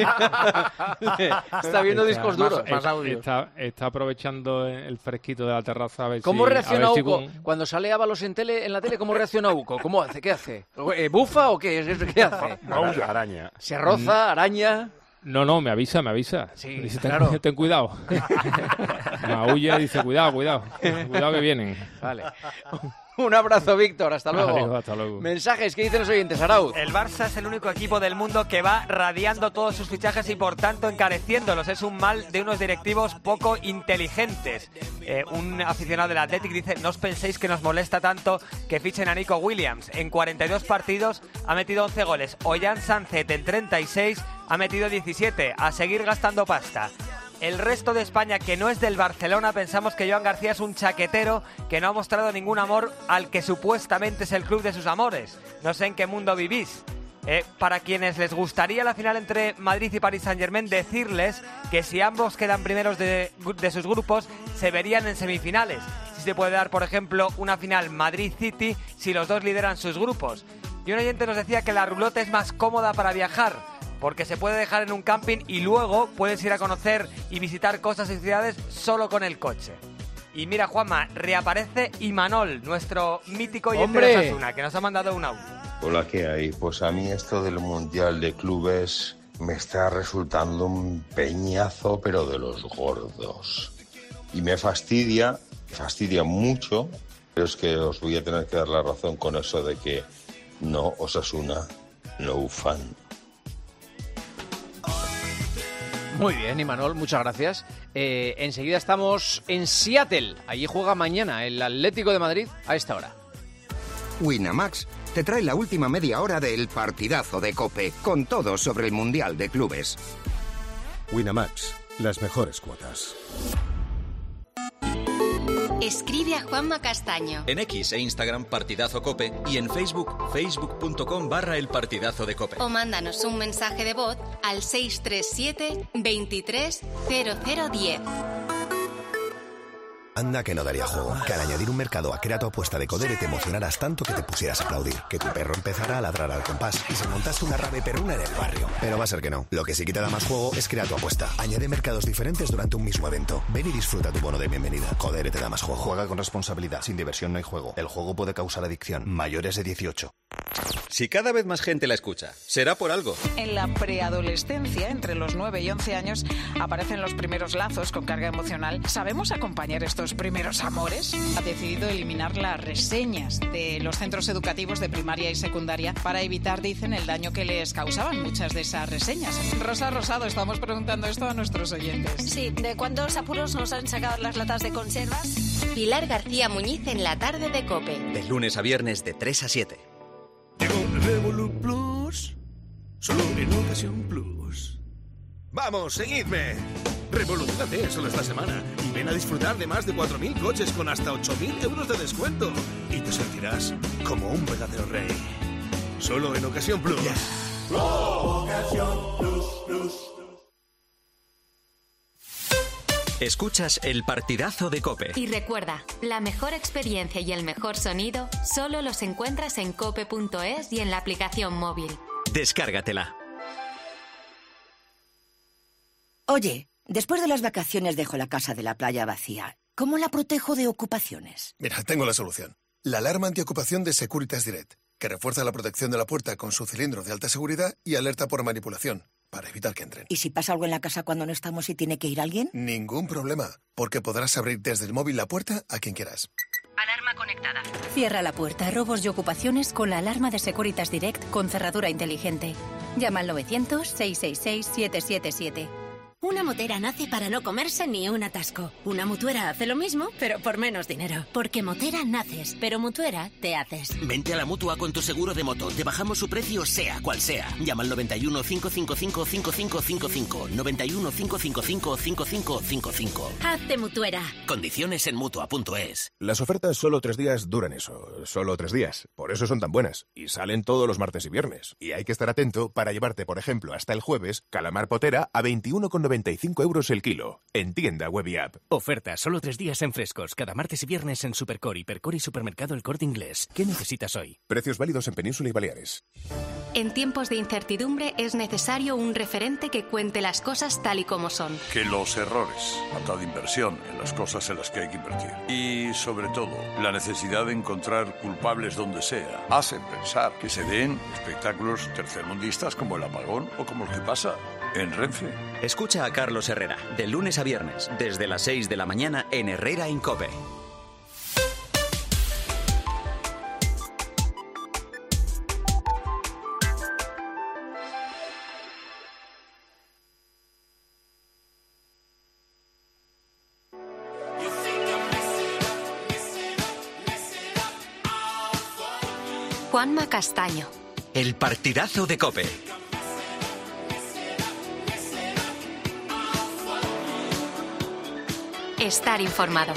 Está viendo está, discos duros. Más, más audios. Está, está aprovechando el fresquito de la terraza a ver ¿Cómo si, reacciona a ver Uco? Si con... Cuando sale Ábalos en, tele, en la tele, ¿cómo reacciona Uco? ¿Cómo hace? ¿Qué hace? ¿Bufa o qué? ¿Qué hace? Maulla. Araña. ¿Se roza? ¿Araña? No, no, me avisa, me avisa. Sí, dice, ten, claro. ten cuidado. Maulla dice, cuidado, cuidado. Cuidado que vienen. Vale. Un abrazo, Víctor. Hasta luego. Adiós, hasta luego. Mensajes, ¿qué dicen los oyentes, Arauz? El Barça es el único equipo del mundo que va radiando todos sus fichajes y por tanto encareciéndolos. Es un mal de unos directivos poco inteligentes. Eh, un aficionado del Athletic dice: no os penséis que nos molesta tanto que fichen a Nico Williams. En cuarenta y dos partidos ha metido once goles. Ollán Sánchez en treinta y seis ha metido diecisiete. A seguir gastando pasta. El resto de España, que no es del Barcelona, pensamos que Joan García es un chaquetero que no ha mostrado ningún amor al que supuestamente es el club de sus amores. No sé en qué mundo vivís. Eh, para quienes les gustaría la final entre Madrid y Paris Saint-Germain, decirles que si ambos quedan primeros de, de sus grupos, se verían en semifinales. Si se puede dar, por ejemplo, una final Madrid-City si los dos lideran sus grupos. Y un oyente nos decía que la rulota es más cómoda para viajar, porque se puede dejar en un camping y luego puedes ir a conocer y visitar cosas y ciudades solo con el coche. Y mira, Juanma, reaparece Imanol, nuestro mítico oyente de Osasuna, que nos ha mandado un audio. Hola, ¿qué hay? Pues a mí esto del Mundial de Clubes me está resultando un peñazo, pero de los gordos. Y me fastidia, me fastidia mucho, pero es que os voy a tener que dar la razón con eso de que no Osasuna, no fan. Muy bien, Imanol, muchas gracias. Eh, enseguida estamos en Seattle. Allí juega mañana el Atlético de Madrid a esta hora. Winamax te trae la última media hora del partidazo de COPE, con todo sobre el Mundial de Clubes. Winamax, las mejores cuotas. Escribe a Juanma Castaño. En X e Instagram Partidazo Cope y en Facebook facebook.com barra el partidazo de Cope. O mándanos un mensaje de voz al seis tres siete, veintitrés, cero cero diez. Anda que no daría juego, que al añadir un mercado a Crea tu apuesta de Codere te emocionaras tanto que te pusieras a aplaudir, que tu perro empezara a ladrar al compás y se montase una rave perruna en el barrio. Pero va a ser que no. Lo que sí que te da más juego es Crea tu apuesta. Añade mercados diferentes durante un mismo evento. Ven y disfruta tu bono de bienvenida. Codere te da más juego. Juega con responsabilidad. Sin diversión no hay juego. El juego puede causar adicción. Mayores de dieciocho. Si cada vez más gente la escucha, será por algo. En la preadolescencia, entre los nueve y once años, aparecen los primeros lazos con carga emocional. ¿Sabemos acompañar estos primeros amores? Ha decidido eliminar las reseñas de los centros educativos de primaria y secundaria para evitar, dicen, el daño que les causaban muchas de esas reseñas. Rosa Rosado, estamos preguntando esto a nuestros oyentes. Sí, ¿de cuántos apuros nos han sacado las latas de conservas? Pilar García Muñiz en la tarde de COPE. De lunes a viernes de tres a siete. Revolut Plus, solo en Ocasión Plus. ¡Vamos, seguidme! Revolucionate solo esta semana y ven a disfrutar de más de cuatro mil coches con hasta ocho mil euros de descuento. Y te sentirás como un verdadero rey. Solo en Ocasión Plus. Yeah. Oh, Ocasión Plus, Plus. Escuchas el partidazo de COPE. Y recuerda, la mejor experiencia y el mejor sonido solo los encuentras en cope punto es y en la aplicación móvil. Descárgatela. Oye, después de las vacaciones dejo la casa de la playa vacía. ¿Cómo la protejo de ocupaciones? Mira, tengo la solución. La alarma antiocupación de Securitas Direct, que refuerza la protección de la puerta con su cilindro de alta seguridad y alerta por manipulación, para evitar que entren. ¿Y si pasa algo en la casa cuando no estamos y tiene que ir alguien? Ningún problema, porque podrás abrir desde el móvil la puerta a quien quieras. conectada. Cierra la puerta, robos y ocupaciones con la alarma de Securitas Direct con cerradura inteligente. Llama al novecientos, seiscientos sesenta y seis, setecientos setenta y siete. Una motera nace para no comerse ni un atasco. Una mutuera hace lo mismo, pero por menos dinero. Porque motera naces, pero mutuera te haces. Vente a la Mutua con tu seguro de moto. Te bajamos su precio sea cual sea. Llama al noventa y uno, cinco cinco cinco, cinco cinco cinco cinco. noventa y uno, cinco cinco cinco, cinco cinco cinco cinco. Hazte mutuera. Condiciones en Mutua punto es. Las ofertas solo tres días duran eso. Solo tres días. Por eso son tan buenas. Y salen todos los martes y viernes. Y hay que estar atento para llevarte, por ejemplo, hasta el jueves, calamar potera a veintiuno con noventa y cinco euros el kilo. En tienda web y app. Oferta solo tres días en Frescos. Cada martes y viernes en Supercore, Hipercore y Supermercado El Corte Inglés. ¿Qué necesitas hoy? Precios válidos en Península y Baleares. En tiempos de incertidumbre es necesario un referente que cuente las cosas tal y como son. Que los errores, falta de inversión en las cosas en las que hay que invertir. Y sobre todo, la necesidad de encontrar culpables donde sea. Hacen pensar que se den espectáculos tercermundistas como el apagón o como el que pasa en Renfe. Escucha a Carlos Herrera, de lunes a viernes, desde las seis de la mañana en Herrera en COPE. Juanma Castaño. El partidazo de COPE. Estar informado.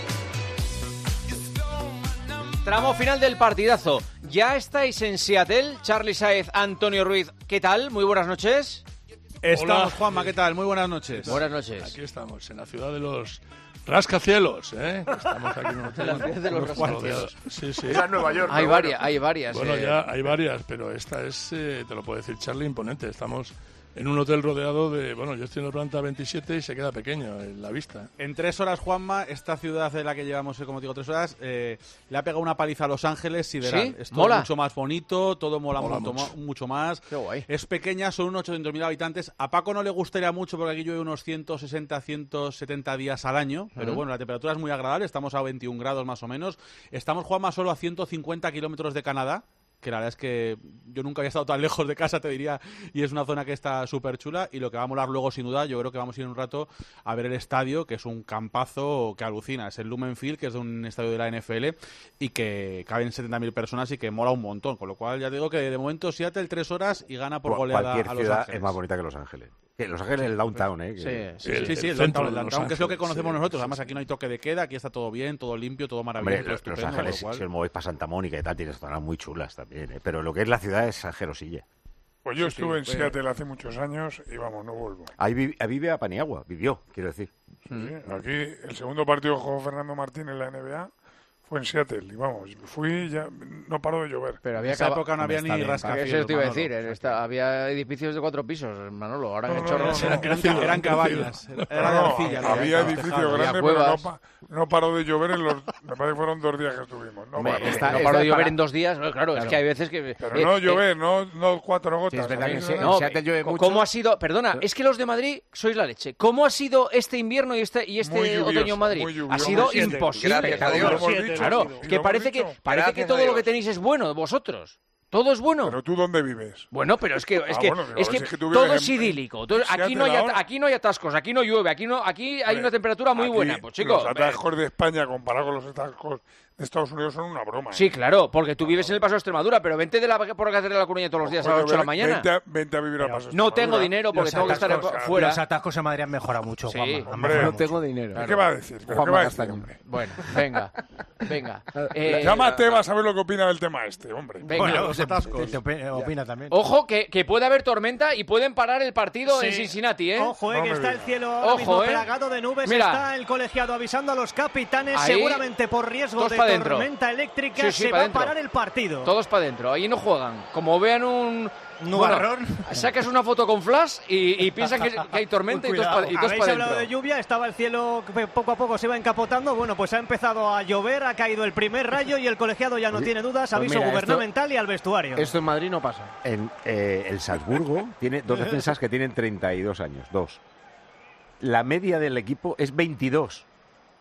Tramo final del partidazo. Ya estáis en Seattle. Charly Sáez, Antonio Ruiz. ¿Qué tal? Muy buenas noches. Estamos, Hola. Juanma, ¿qué tal? Muy buenas noches. Buenas noches. Aquí estamos, en la ciudad de los rascacielos, ¿eh? Estamos aquí en un hotel. En la ciudad de los rascacielos. Sí, sí. Esa es Nueva York. Hay ¿no? varias, hay varias. Bueno, eh. ya hay varias, pero esta es, eh, te lo puedo decir, Charly, imponente. Estamos en un hotel rodeado de, bueno, yo estoy en la planta veintisiete y se queda pequeño en la vista. En tres horas, Juanma, esta ciudad de la que llevamos, eh, como te digo, tres horas, eh, le ha pegado una paliza a Los Ángeles sideral. ¿Sí? Es todo ¿Mola? mucho más bonito, todo mola, Mola mucho, mucho. mucho más. Qué guay. Es pequeña, son unos ochocientos mil habitantes. A Paco no le gustaría mucho porque aquí llueve unos ciento sesenta, ciento setenta días al año, pero Ujú. bueno, la temperatura es muy agradable, estamos a veintiún grados más o menos. Estamos, Juanma, solo a ciento cincuenta kilómetros de Canadá, que la verdad es que yo nunca había estado tan lejos de casa, te diría, y es una zona que está súper chula, y lo que va a molar luego, sin duda, yo creo que vamos a ir un rato a ver el estadio, que es un campazo que alucina, es el Lumen Field, que es de un estadio de la N F L, y que caben setenta mil personas y que mola un montón, con lo cual ya te digo que de momento Seattle tres horas y gana por goleada Cualquier a Los ciudad Ángeles. es más bonita que Los Ángeles. Que Los Ángeles es el downtown, ¿eh? Que- Sí, sí, El- sí, sí, el el centro downtown, el de Los downtown, que es lo que Ángeles, conocemos sí, nosotros, sí, además sí. aquí no hay toque de queda, aquí está todo bien, todo limpio, todo Hombre, maravilloso, todo Los estupendo, Ángeles, con lo cual- si os movéis para Santa Mónica y tal, tienes zonas muy chulas también, ¿eh? Pero lo que es la ciudad es angelosilla. Pues yo Sí, estuve sí, en pues- Seattle hace muchos años y vamos, no vuelvo. Ahí vi- ahí vive a Paniagua, vivió, quiero decir. Sí, aquí el segundo partido que jugó Fernando Martín en la N B A fue en Seattle y vamos, fui ya no paró de llover. Pero había En esa época no había ni rascacielos, Eso te iba a Manolo. decir, eh, está- había edificios de cuatro pisos, Manolo. Ahora No, que no, chorro. no, Eran, no, eran, crecido, eran crecido. cabañas, era No, no, arcilla, lo que había había, edificios tejado. grandes, había pero no, cuevas. pa- no paró de llover en los, me parece que fueron dos días que estuvimos. No, Hombre, paró. está- no está paró de llover para- en dos días. No, claro, es Claro. que hay veces que. Pero eh, no eh, llover, no, no cuatro gotas. Sí, es verdad a mí que no- sí. No, En Seattle llueve co- mucho. ¿cómo ha sido? Perdona, es que los de Madrid sois la leche. ¿Cómo ha sido este invierno y este y este Muy lluvioso, otoño en Madrid? muy lluvioso. Ha sido Como siete. imposible. Gracias a Dios. Lo hemos dicho, Claro, sí, que lo hemos parece que dicho. parece que Gracias todo a lo que Dios. tenéis es bueno, vosotros. Todo es bueno. Pero tú dónde vives. Bueno, pero es que es Ah, que, bueno, pero es que, si es que tú todo vives es en- idílico. Todo- en aquí Seattle no hay ahora. aquí no hay atascos, aquí no llueve, aquí no aquí hay Hombre, una temperatura muy aquí buena, pues chicos. Los atascos de España comparados con los atascos de Estados Unidos son una broma. ¿eh? Sí, claro, porque tú vives en el Paso de Extremadura, pero vente de la por Catedral de la Coruña todos los días a las Coño, ocho de la ven- mañana. Vente a, vente a vivir a Paso No tengo Extremadura. dinero porque Los tengo que estar atascos- fuera. Los atascos en Madrid han mejorado mucho, Sí. Juanma. Han Hombre, mejorado No mucho. tengo dinero. ¿Qué va a decir? ¿Pero Juanma qué va a decir, Castaño. hombre? Bueno, venga, venga. Eh, Llama a Tebas a ver lo que opina del tema este, hombre. venga. Bueno, los se- atascos. te- te opina, opina también. Ojo, que, que puede haber tormenta y pueden parar el partido en Sí. Cincinnati, ¿eh? Ojo, eh, No que me está el digas. cielo ahora Ojo, mismo eh. plagado de nubes. Mira. Está el colegiado avisando a los capitanes, Ahí. seguramente por riesgo Todos de pa' dentro. tormenta eléctrica. Sí, sí, se pa' va dentro. a parar el partido. Todos para adentro, ahí no juegan. Como vean un... Nubarrón. Bueno, sacas una foto con flash y, y piensan que, que hay tormenta y Uy, todos cuidado. para Habéis adentro. hablado de lluvia, estaba el cielo que poco a poco se va encapotando. Bueno, pues ha empezado a llover, ha caído el primer rayo y el colegiado ya no Oye, tiene dudas. pues Aviso mira, esto- gubernamental y al vestuario. Esto en Madrid no pasa. En eh, el Salzburgo tiene dos defensas que tienen treinta y dos años, dos. La media del equipo es veintidós.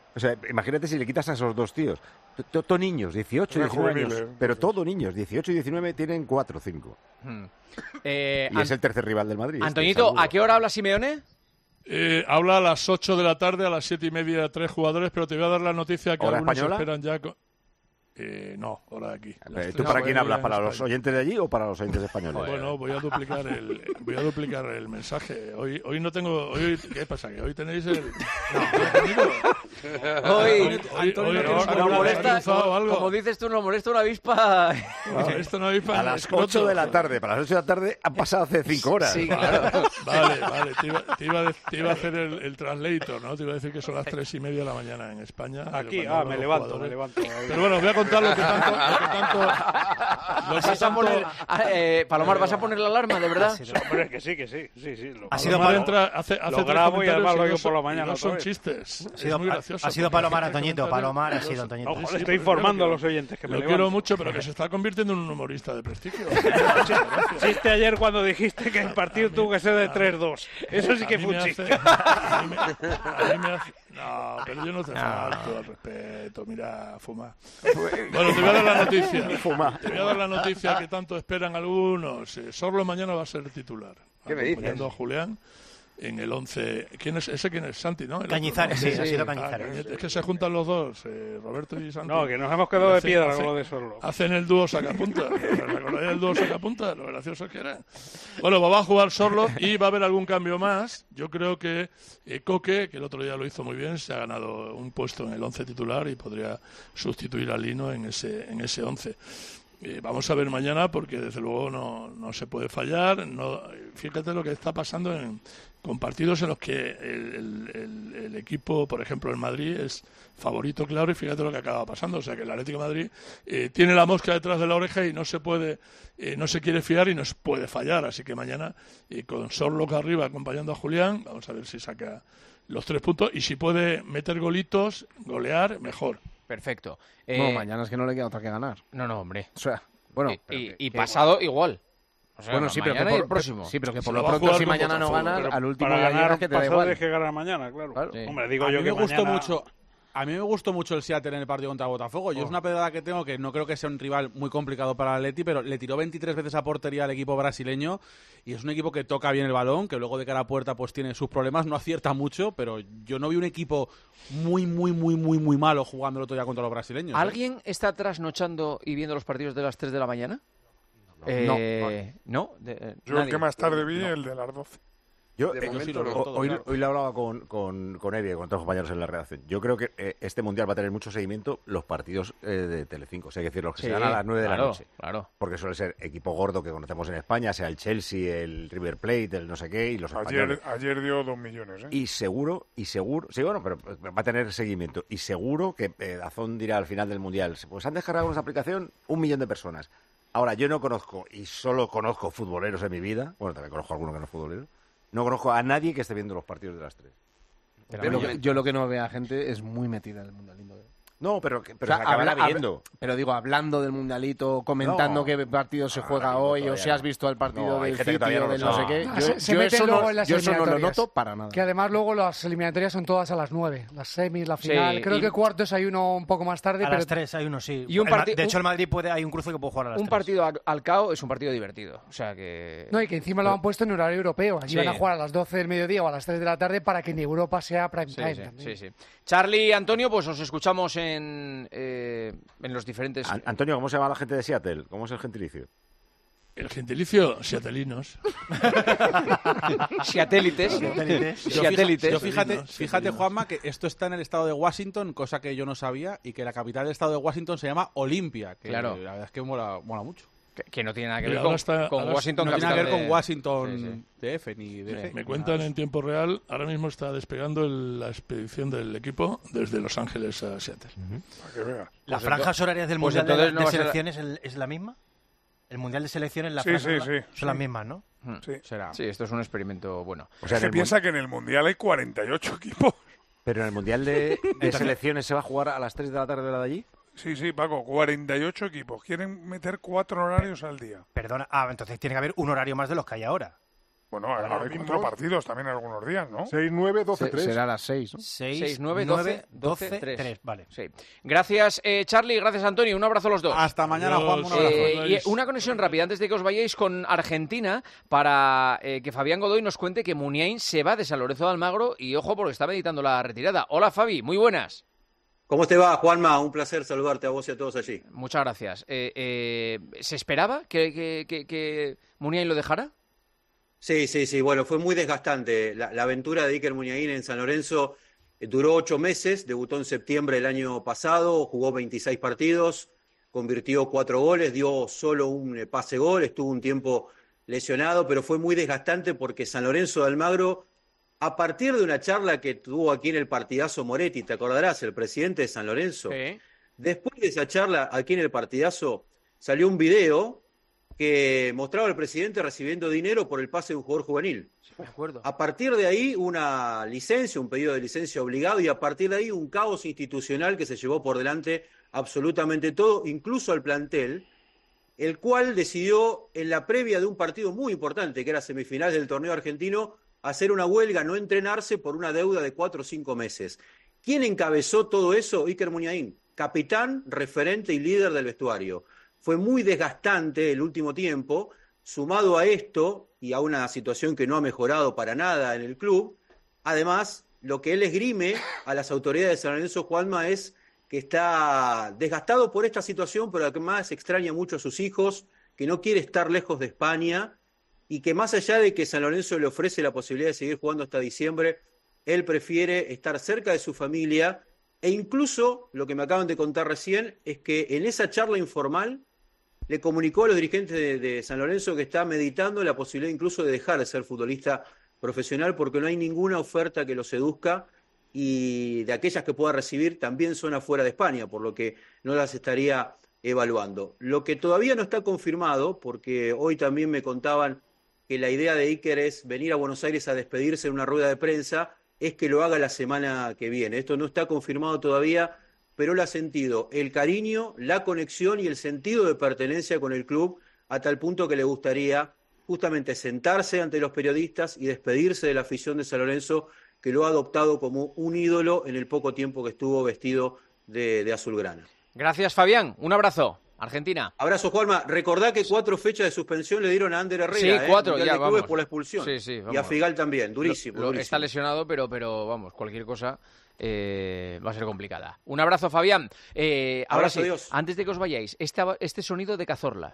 O sea, imagínate si le quitas a esos dos tíos. Todos niños, dieciocho, diecinueve años. Pero todo niños, dieciocho y diecinueve tienen cuatro o cinco. Hmm. Eh, y es el tercer rival del Madrid. Antoñito, este, ¿a qué hora habla Simeone? Eh, habla a las ocho de la tarde, a las siete y media, tres jugadores, pero te voy a dar la noticia que ¿Hora algunos española? esperan ya... Con... Eh, no, hora de aquí. Eh, ¿Tú para quién hablas? ¿Para los oyentes de allí o para los oyentes españoles? Bueno, voy a duplicar el, voy a duplicar el mensaje. Hoy, hoy no tengo, hoy, ¿qué pasa? Que hoy tenéis el. No, hoy, hoy, Antonio, hoy, hoy, no, molesta, como, algo. Como dices tú, nos molesta una avispa. No, esto una avispa a las ocho de la tarde, para las ocho de la tarde han pasado hace cinco horas. Sí, claro. Vale, vale, te iba, te iba, te iba a hacer el, el translator, ¿no? Te iba a decir que son las tres y media de la mañana en España. Aquí, ah, me levanto, jugadores. me levanto. Pero bueno, voy a contar lo que tanto. Tanto, ¿Vas a tanto... poner, eh, Palomar, ¿vas a poner la alarma, de verdad? Sí, hombre, que sí, que sí. sí, sí lo ha sido Palomar entra, hace, hace lo grabo y además lo digo por la mañana. No son chistes. Ha sido, es muy gracioso. Ha sido Palomar, Antoñito. Palomar ha sido Antoñito. Ojo, le estoy informando a los oyentes que me Lo levanto. quiero mucho, pero que se está convirtiendo en un humorista de prestigio. Chiste ayer cuando dijiste que el partido tuvo que ser de tres dos. Eso sí que fue un chiste. A mí me hace... No, pero yo no te falto al respeto. Mira, fuma. Bueno, te voy a dar la noticia. Fuma. Te voy a dar la noticia que tanto esperan algunos. Eh, Sorlo mañana va a ser titular. ¿Qué me dices? Acompañando a Julián en el once. ¿Quién es ese? ¿Quién es? Santi, ¿no? El Cañizares, otro, ¿no? sí, ha sido Cañizares. Ah, es que se juntan los dos, eh, Roberto y Santi. No, que nos hemos quedado de piedra con lo de Sorlo. Hacen el dúo sacapunta. ¿Recordáis el dúo sacapunta? Lo gracioso que era. Bueno, va a jugar Sorlo y va a haber algún cambio más. Yo creo que eh, Coque, que el otro día lo hizo muy bien, se ha ganado un puesto en el once titular y podría sustituir a Lino en ese, en ese once. Eh, vamos a ver mañana porque desde luego no, no se puede fallar. No, fíjate lo que está pasando en, con partidos en los que el, el, el equipo, por ejemplo el Madrid, es favorito claro y fíjate lo que acaba pasando. O sea que el Atlético de Madrid eh, tiene la mosca detrás de la oreja y no se puede, eh, no se quiere fiar y no se puede fallar. Así que mañana eh, con Sorlock arriba acompañando a Julián, vamos a ver si saca los tres puntos y si puede meter golitos, golear, mejor. Perfecto. Eh, no, mañana es que no le queda otra que ganar. No, no, hombre. O sea, bueno. Y, y, y pasado igual. O sea, bueno, sí, pero que por, el próximo. Sí, pero que por si lo pronto si mañana no ganas, al último para ganar que te da pasado igual. es que ganar mañana, claro. claro. Sí. Hombre, digo a yo mí que me gustó mañana... mucho. A mí me gustó mucho el Seattle en el partido contra Botafogo. Yo oh. es una pedrada que tengo que no creo que sea un rival muy complicado para el Atleti, pero le tiró veintitrés veces a portería al equipo brasileño y es un equipo que toca bien el balón, que luego de cara a puerta pues tiene sus problemas, no acierta mucho, pero yo no vi un equipo muy, muy, muy, muy, muy malo jugando el otro día contra los brasileños. ¿eh? ¿Alguien está trasnochando y viendo los partidos de las tres de la mañana? No. Eh, ¿No? De, eh, yo nadie. el que más tarde vi, no. el de las doce. Yo, de eh, momento, yo todo, hoy, claro. hoy le hablaba con, con, con Evi y con otros compañeros en la redacción. Yo creo que eh, este Mundial va a tener mucho seguimiento los partidos eh, de Telecinco. O sea, hay que decir, los que Sí, se dan a las nueve claro, de la noche. Claro. Porque suele ser equipo gordo que conocemos en España, sea el Chelsea, el River Plate, el no sé qué, y los Ayer, españoles. ayer dio dos millones, ¿eh? Y seguro, y seguro, sí, bueno, pero va a tener seguimiento. Y seguro que eh, Dazón dirá al final del Mundial, pues han descargado una aplicación un millón de personas. Ahora, yo no conozco, y solo conozco futboleros en mi vida, bueno, también conozco a alguno que no es futbolero, no conozco a nadie que esté viendo los partidos de las tres. Yo lo, que, yo lo que no veo a gente es muy metida en el mundialito. No, pero, pero o sea, se acabará habla, viendo. Pero digo, hablando del mundialito, comentando No. qué partido se juega mismo hoy, o todavía si has no. visto el partido No, hay del gente que City todavía o no del lo no sé sabe. qué. No, Yo, se, se yo meten eso, luego no, en las yo eso no lo eliminatorias. noto para nada. Que además luego las eliminatorias son todas a las nueve. Las semis, la final. Sí, Creo y- que cuartos hay uno un poco más tarde. A pero las tres hay uno, sí. Y un El Ma- parti- de hecho, un- el Madrid puede, hay un cruce que puede jugar a las Un tres. partido al, al cao es un partido divertido. O sea que... No, y que encima lo han puesto en horario europeo. Allí Sí. van a jugar a las doce del mediodía o a las tres de la tarde para que en Europa sea prime Sí, time. sí, también. sí, sí. Charlie y Antonio, pues os escuchamos en, eh, en los diferentes... An- Antonio, ¿cómo se llama la gente de Seattle? ¿Cómo es el gentilicio? El gentilicio, seatelinos. Satélites. Satélites. Yo, fija- Satélites. yo fíjate, Serinos, fíjate serinos. Juanma, que esto está en el estado de Washington, cosa que yo no sabía, y que la capital del estado de Washington se llama Olympia, que Claro. la verdad es que mola, mola mucho. Que, que no tiene nada que Pero ver ahora con, está- con ahora Washington, No tiene nada que ver capital con de- Washington Sí, sí. D F ni D C. Me cuentan en tiempo real, ahora mismo está despegando el- la expedición del equipo desde Los Ángeles a Seattle. Para que vea. ¿Las Pues franjas ento- horarias del pues Mundial de, entonces de no va a ser- Selecciones es, es la misma? ¿El Mundial de Selecciones, las Sí, franjas sí, hora- sí, son las sí. mismas, no? Hmm. Sí. Será. Sí, esto es un experimento bueno. O sea, Es en que el piensa que en el Mundial hay cuarenta y ocho equipos. Pero en el Mundial de, de Selecciones se va a jugar a las tres de la tarde de la de allí. Sí, sí, Paco, cuarenta y ocho equipos. Quieren meter cuatro horarios al día. Perdona, ah, entonces tiene que haber un horario más de los que hay ahora. Bueno, ahora hay cuatro partidos también en algunos días, ¿no? seis nueve, doce tres. Será a las seis, ¿no? seis nueve, doce, doce, tres. Vale. Sí. Gracias, eh, Charlie, gracias, Antonio. Un abrazo a los dos. Hasta mañana, Juan. Un abrazo. Eh, y una conexión rápida antes de que os vayáis con Argentina para eh, que Fabián Godoy nos cuente que Muniain se va de San Lorenzo de Almagro y, ojo, porque está meditando la retirada. Hola, Fabi, muy buenas. ¿Cómo te va, Juanma? Un placer saludarte a vos y a todos allí. Muchas gracias. Eh, eh, ¿Se esperaba que, que, que, que Muniain lo dejara? Sí, sí, sí. Bueno, fue muy desgastante. La, la aventura de Iker Muniain en San Lorenzo eh, duró ocho meses. Debutó en septiembre del año pasado, jugó veintiséis partidos, convirtió cuatro goles, dio solo un eh, pase-gol, estuvo un tiempo lesionado, pero fue muy desgastante porque San Lorenzo de Almagro, a partir de una charla que tuvo aquí en el partidazo Moretti, te acordarás, el presidente de San Lorenzo, sí. Después de esa charla aquí en el partidazo salió un video que mostraba al presidente recibiendo dinero por el pase de un jugador juvenil. Sí, me acuerdo. A partir de ahí una licencia, un pedido de licencia obligado, y a partir de ahí un caos institucional que se llevó por delante absolutamente todo, incluso al plantel, el cual decidió en la previa de un partido muy importante, que era semifinal del torneo argentino, hacer una huelga, no entrenarse por una deuda de cuatro o cinco meses. ¿Quién encabezó todo eso? Iker Muniain, capitán, referente y líder del vestuario. Fue muy desgastante el último tiempo, sumado a esto y a una situación que no ha mejorado para nada en el club. Además, lo que él esgrime a las autoridades de San Lorenzo, Juanma, es que está desgastado por esta situación, pero además extraña mucho a sus hijos, que no quiere estar lejos de España y que más allá de que San Lorenzo le ofrece la posibilidad de seguir jugando hasta diciembre, él prefiere estar cerca de su familia e incluso, lo que me acaban de contar recién, es que en esa charla informal le comunicó a los dirigentes de, de San Lorenzo que está meditando la posibilidad incluso de dejar de ser futbolista profesional porque no hay ninguna oferta que lo seduzca y de aquellas que pueda recibir también son afuera de España, por lo que no las estaría evaluando. Lo que todavía no está confirmado, porque hoy también me contaban que la idea de Iker es venir a Buenos Aires a despedirse en una rueda de prensa, es que lo haga la semana que viene. Esto no está confirmado todavía, pero él ha sentido el cariño, la conexión y el sentido de pertenencia con el club a tal punto que le gustaría justamente sentarse ante los periodistas y despedirse de la afición de San Lorenzo, que lo ha adoptado como un ídolo en el poco tiempo que estuvo vestido de, de azulgrana. Gracias, Fabián. Un abrazo. Argentina. Abrazo, Juanma. Recordá que cuatro fechas de suspensión le dieron a Ander Herrera. Sí, cuatro, ¿eh? ya, vamos. Por la expulsión. Sí, sí, vamos. Y a Figal también, durísimo, lo, lo, durísimo. Está lesionado, pero, pero vamos, cualquier cosa eh, va a ser complicada. Un abrazo, Fabián. Eh, ahora Abrazo, sí, Dios. Antes de que os vayáis, este, este sonido de Cazorla.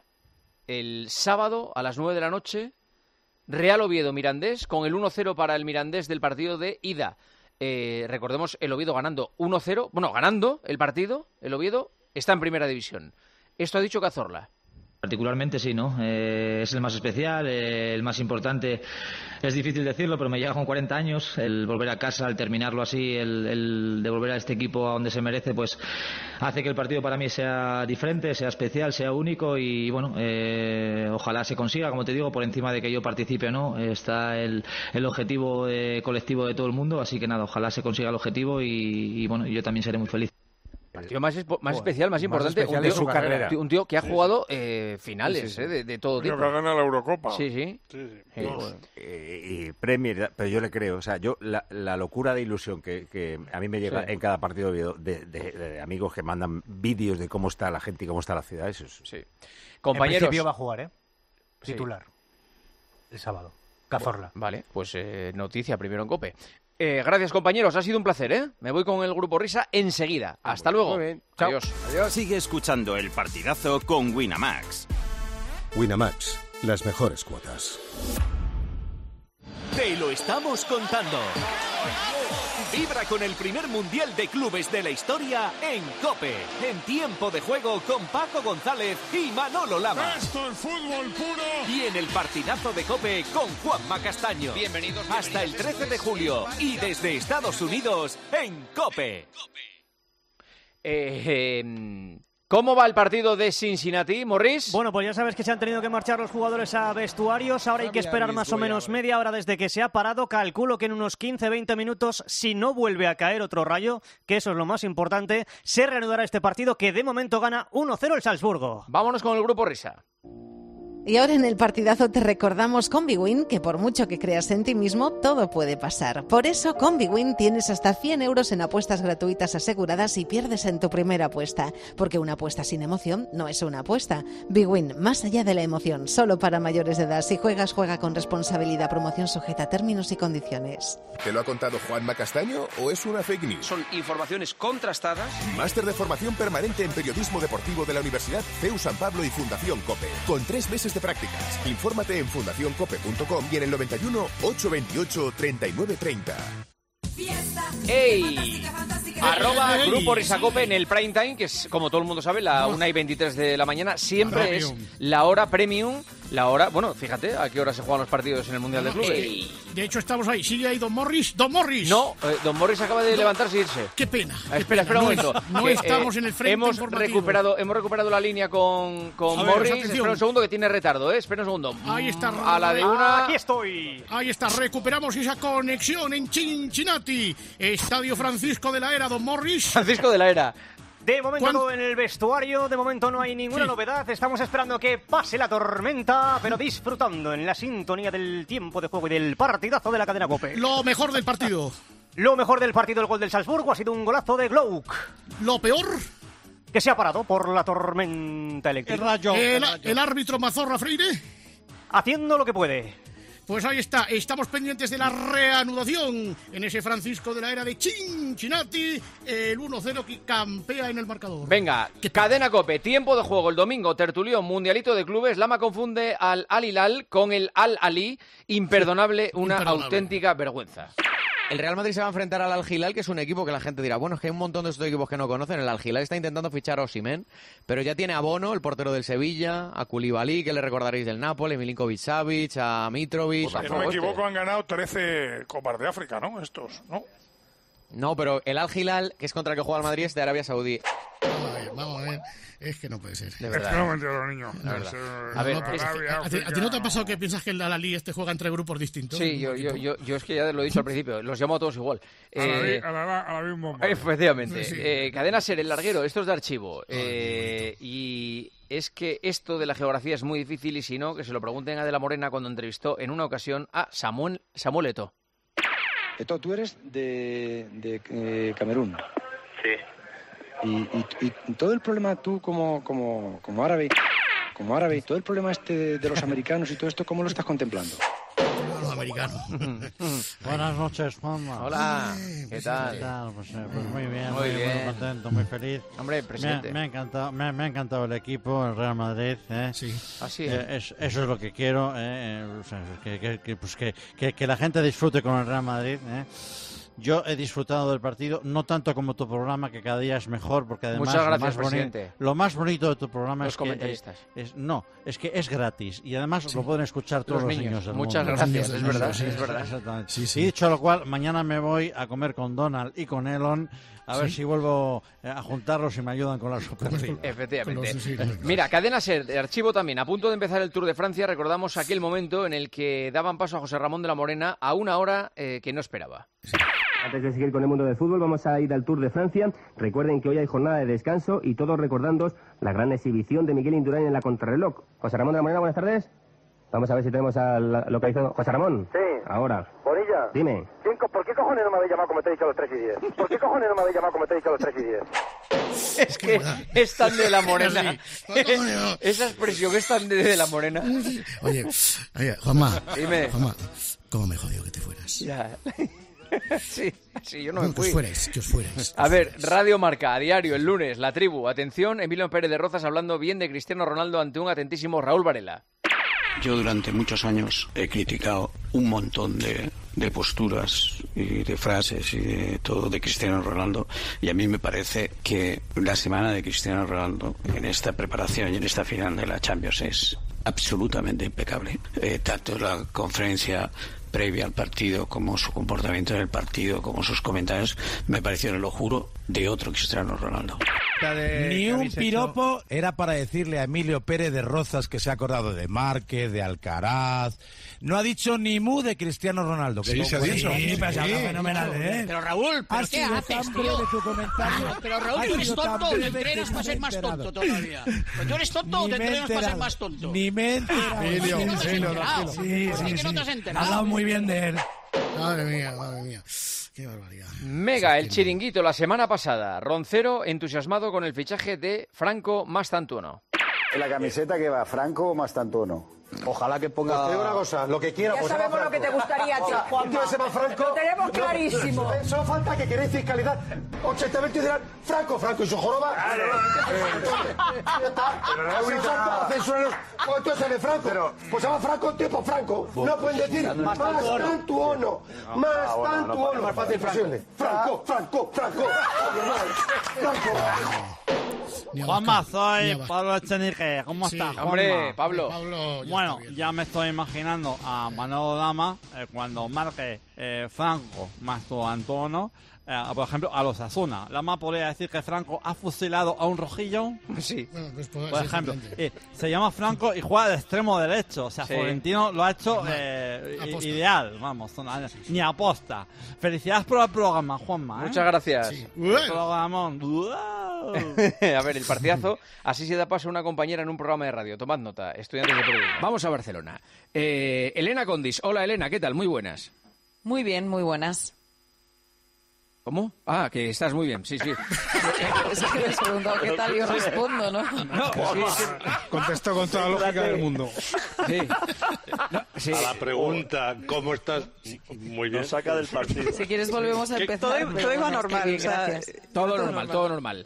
El sábado a las nueve de la noche, Real Oviedo Mirandés, con el uno cero para el Mirandés del partido de ida. Eh, recordemos, el Oviedo ganando uno cero, bueno, ganando el partido, el Oviedo está en primera división. Esto ha dicho Cazorla. Particularmente sí, ¿no? Eh, es el más especial, eh, el más importante. Es difícil decirlo, pero me llega con cuarenta años. El volver a casa, el terminarlo así, el, el devolver a este equipo a donde se merece, pues hace que el partido para mí sea diferente, sea especial, sea único y bueno, eh, ojalá se consiga, como te digo, por encima de que yo participe o no. Está el, el objetivo eh, colectivo de todo el mundo, así que nada, ojalá se consiga el objetivo y, y bueno, yo también seré muy feliz. El tío más, espo- más especial, más importante, especial un, tío, de su carrera. un tío que ha Sí, jugado eh, finales Sí, sí, sí. eh, de, de todo Creo tipo. que ha ganado la Eurocopa. Sí, sí. Sí, sí. Eh, Dos. bueno. Eh, y Premier, pero yo le creo, o sea, yo la, la locura de ilusión que, que a mí me llega Sí. en cada partido de, de, de- de amigos que mandan vídeos de cómo está la gente y cómo está la ciudad, eso es. Sí. En Compañeros. principio va a jugar, ¿eh? Sí. Titular. El sábado. Cazorla. Vale, pues eh, noticia primero en COPE. Eh, gracias, compañeros. Ha sido un placer, ¿eh? Me voy con el Grupo Risa enseguida. Hasta luego. Muy bien. Chao. Adiós. Sigue escuchando El Partidazo con Winamax. Winamax, las mejores cuotas. Te lo estamos contando. Vibra con el primer Mundial de Clubes de la historia en COPE. En tiempo de juego con Paco González y Manolo Lama. Esto es fútbol puro. Y en el partidazo de COPE con Juanma Castaño. Bienvenidos, Hasta el trece de julio. Y desde Estados Unidos en COPE. Eh, eh, ¿Cómo va el partido de Cincinnati, Morris? Bueno, pues ya sabes que se han tenido que marchar los jugadores a vestuarios. Ahora hay que esperar más o menos media hora desde que se ha parado. Calculo que en unos quince a veinte minutos, si no vuelve a caer otro rayo, que eso es lo más importante, se reanudará este partido que de momento gana uno cero el Salzburgo. Vámonos con el Grupo Risa. Y ahora en el partidazo te recordamos con Bwin que por mucho que creas en ti mismo, todo puede pasar. Por eso con Bwin tienes hasta cien euros en apuestas gratuitas aseguradas si pierdes en tu primera apuesta. Porque una apuesta sin emoción no es una apuesta. Bwin, más allá de la emoción, solo para mayores de edad. Si juegas, juega con responsabilidad. Promoción sujeta a términos y condiciones. ¿Te lo ha contado Juanma Castaño o es una fake news? Son informaciones contrastadas. Máster de formación permanente en periodismo deportivo de la Universidad C E U San Pablo y Fundación COPE. Con tres meses de prácticas. Infórmate en fundación cope punto com y en el noventa y uno, ochocientos veintiocho, treinta y nueve treinta. ¡Ey! Arroba Grupo Risacope en el prime time, que es, como todo el mundo sabe, la una y veintitrés de la mañana. Siempre premium. Es la hora premium, la hora... Bueno, fíjate a qué hora se juegan los partidos en el Mundial de Clubes. Ey. De hecho, estamos ahí. ¿Sigue ahí Don Morris? ¡Don Morris! No, eh, Don Morris acaba de levantarse e irse. ¡Qué pena! Qué espera, espera un momento. No, no que, estamos eh, en el frente hemos informativo. recuperado, hemos recuperado la línea con, con ver, Morris. atención. Espera un segundo que tiene retardo, ¿eh? Espera un segundo. Ahí está. A la de una... Aquí estoy. Ahí está. Recuperamos esa conexión en Cincinnati. Estadio Francisco de la Era, Don Morris. Francisco de la Era. De momento todo en el vestuario, de momento no hay ninguna sí. novedad. Estamos esperando que pase la tormenta, pero disfrutando en la sintonía del tiempo de juego y del partidazo de la cadena COPE. Lo mejor del partido. Lo mejor del partido, el gol del Salzburgo, ha sido un golazo de Glouk. Lo peor... que se ha parado por la tormenta eléctrica. El, rayo, el, el, rayo. el árbitro Mazorra Freire. Haciendo lo que puede. Pues ahí está, estamos pendientes de la reanudación en ese Francisco de la Era de Cincinnati, el uno cero que campea en el marcador. Venga, cadena COPE, tiempo de juego el domingo, tertulión, mundialito de clubes. Lama confunde al Al Hilal con el Al Ali, imperdonable, una imperdonable. Auténtica vergüenza. El Real Madrid se va a enfrentar al Al Hilal, que es un equipo que la gente dirá, bueno, es que hay un montón de estos equipos que no conocen. El Al Hilal está intentando fichar a Osimhen, pero ya tiene a Bono, el portero del Sevilla, a Koulibaly, que le recordaréis del Napoli, Milinkovic-Savic, a Mitrovic. Pues, si no me equivoco, han ganado trece Copas de África, ¿no? Estos, ¿no? No, pero el Al Hilal, que es contra el que juega el Madrid, es de Arabia Saudí. Vamos a ver, vamos a ver. Es que no puede ser. De verdad. Es que no me entiendo, niño. No, a ver, no, es que, a, ti, ¿a ti no te ha pasado que piensas que el Al-Ali este juega entre grupos distintos? Sí, yo, yo, yo, yo es que ya lo he dicho al principio, los llamo a todos igual. Eh, a la, a la misma. Efectivamente. Sí, sí. Eh, cadena Ser, el larguero, esto es de archivo. Eh, y es que esto de la geografía es muy difícil y si no, que se lo pregunten a De la Morena cuando entrevistó en una ocasión a Samuel, Samuel Eto'o. Eto'o, tú eres de, de eh, Camerún. Sí. Y, y, y todo el problema tú como, como, como árabe, como árabe, todo el problema este de, de los americanos y todo esto, ¿cómo lo estás contemplando? Los americanos. Buenas noches, Juanma. Hola, ¿qué tal? ¿Qué tal? Pues, eh, pues muy bien, muy, muy, bien. muy contento, muy feliz. Hombre, presidente. Me, me, ha, encantado, me, me ha encantado el equipo, el Real Madrid. ¿eh? Sí. Así eh, es, Eso es lo que quiero, eh, o sea, que, que, que, pues que, que, que la gente disfrute con el Real Madrid. ¿eh? Yo he disfrutado del partido, no tanto como tu programa, que cada día es mejor, porque además Muchas gracias, lo, más presidente. Boni- lo más bonito de tu programa los es comentaristas. que es, es no, es que es gratis y además sí. lo pueden escuchar todos los, los niños. niños del Muchas mundo. gracias, Los es niños, verdad, sí, es verdad. Exactamente. Sí, sí. Y dicho lo cual, mañana me voy a comer con Donald y con Elon, a ¿Sí? ver si vuelvo a juntarlos y me ayudan con la Superliga. Efectivamente. Mira, cadena Ser, de archivo también. A punto de empezar el Tour de Francia, recordamos aquel momento en el que daban paso a José Ramón de la Morena a una hora eh, que no esperaba. Sí. Antes de seguir con el mundo del fútbol, vamos a ir al Tour de Francia. Recuerden que hoy hay jornada de descanso y todos recordando la gran exhibición de Miguel Indurain en la contrarreloj. José Ramón de la Morena, buenas tardes. Vamos a ver si tenemos al localizado. José Ramón. Sí. Ahora. Bonilla. Dime. ¿Por qué cojones no me habéis llamado como te he dicho a los tres y diez? ¿Por qué cojones no me habéis llamado como te he dicho a los tres y diez? Es que es tan de la Morena. Esa expresión es tan de, de la Morena. Oye, oye, Juanma. Dime. Juanma, ¿cómo me jodió que te fueras? Ya. Sí, sí, yo no bueno, me fui. Que os fuerais, que os fuerais. A ver, Radio Marca, a diario, el lunes, La Tribu. Atención, Emilio Pérez de Rozas hablando bien de Cristiano Ronaldo ante un atentísimo Raúl Varela. Yo durante muchos años he criticado un montón de, de posturas y de frases y de todo de Cristiano Ronaldo y a mí me parece que la semana de Cristiano Ronaldo en esta preparación y en esta final de la Champions es absolutamente impecable. Eh, tanto la conferencia previa al partido, como su comportamiento en el partido, como sus comentarios, me parecieron, lo juro, de otro Cristiano Ronaldo. De Ni un piropo hecho... era para decirle a Emilio Pérez de Rozas que se ha acordado de Márquez, de Alcaraz. No ha dicho ni mu de Cristiano Ronaldo. Que sí, no, se ha dicho. Sí, pero sí, sí, fenomenal, ¿eh? Pero Raúl, ¿pero qué haces, tío? Tu comentario. Ah, pero Raúl, tú eres tonto o te entrenas para ser más tonto todavía. ¿Pero tú eres tonto o te entrenas para ser más tonto? Ni me he enterado. Emilio, sí, no te has enterado. Sí, ¿Por sí, qué sí. no te has enterado? Ha hablado muy bien de él. Madre mía, madre mía. Qué barbaridad. Mega, el chiringuito la semana pasada. Roncero entusiasmado con el fichaje de Franco Mastantuono. En la camiseta que va Franco Mastantuono. Ojalá que ponga... Pues te digo una cosa, lo que quiera... Ya pues sabemos lo que te gustaría a ti, Juanma. ¿Quién se llama Franco? Lo tenemos clarísimo. No, solo falta que queréis fiscalidad. ochenta veinte dirán Franco, Franco y su joroba. Claro. Ya está. Si os falta censurarlos, pues entonces de Franco. Pues se llama Franco, tipo Franco. No pueden decir más Mastantuono. Mastantuono. Más fácil posible. Franco, Franco, Franco. Franco. Juanma, soy Pablo Echenique. ¿Cómo Sí. estás, Juanma? Hombre, Pablo. Pablo ya Bueno, está bien. ya me estoy imaginando a Manolo Lama eh, cuando marque eh, Franco Mastantuono, eh, por ejemplo, a los Asuna. Lama podría decir que Franco ha fusilado a un rojillo. Sí. Bueno, pues, pues, Por sí, ejemplo, exactamente. eh, se llama Franco y juega de extremo derecho. O sea, Sí. Florentino lo ha hecho eh, Aposta. ideal. Vamos, ni aposta. Felicidades por el programa, Juanma. ¿eh? Muchas gracias. Sí. Programón. A ver, el partidazo, así se da paso a una compañera en un programa de radio. Tomad nota, estudiantes de periodismo. Vamos a Barcelona. Eh, Elena Condis. Hola, Elena, ¿qué tal? Muy buenas. Muy bien, muy buenas. ¿Cómo? Ah, que estás muy bien, sí, sí. Es que me has preguntado qué tal y yo respondo, ¿no? No, sí, sí. Contestó con toda la lógica del mundo. Sí. No, sí. A la pregunta, ¿cómo estás? Muy bien. Nos saca del partido. Si quieres volvemos a empezar. Todo, todo iba normal, bien, gracias. Todo, todo normal, todo normal.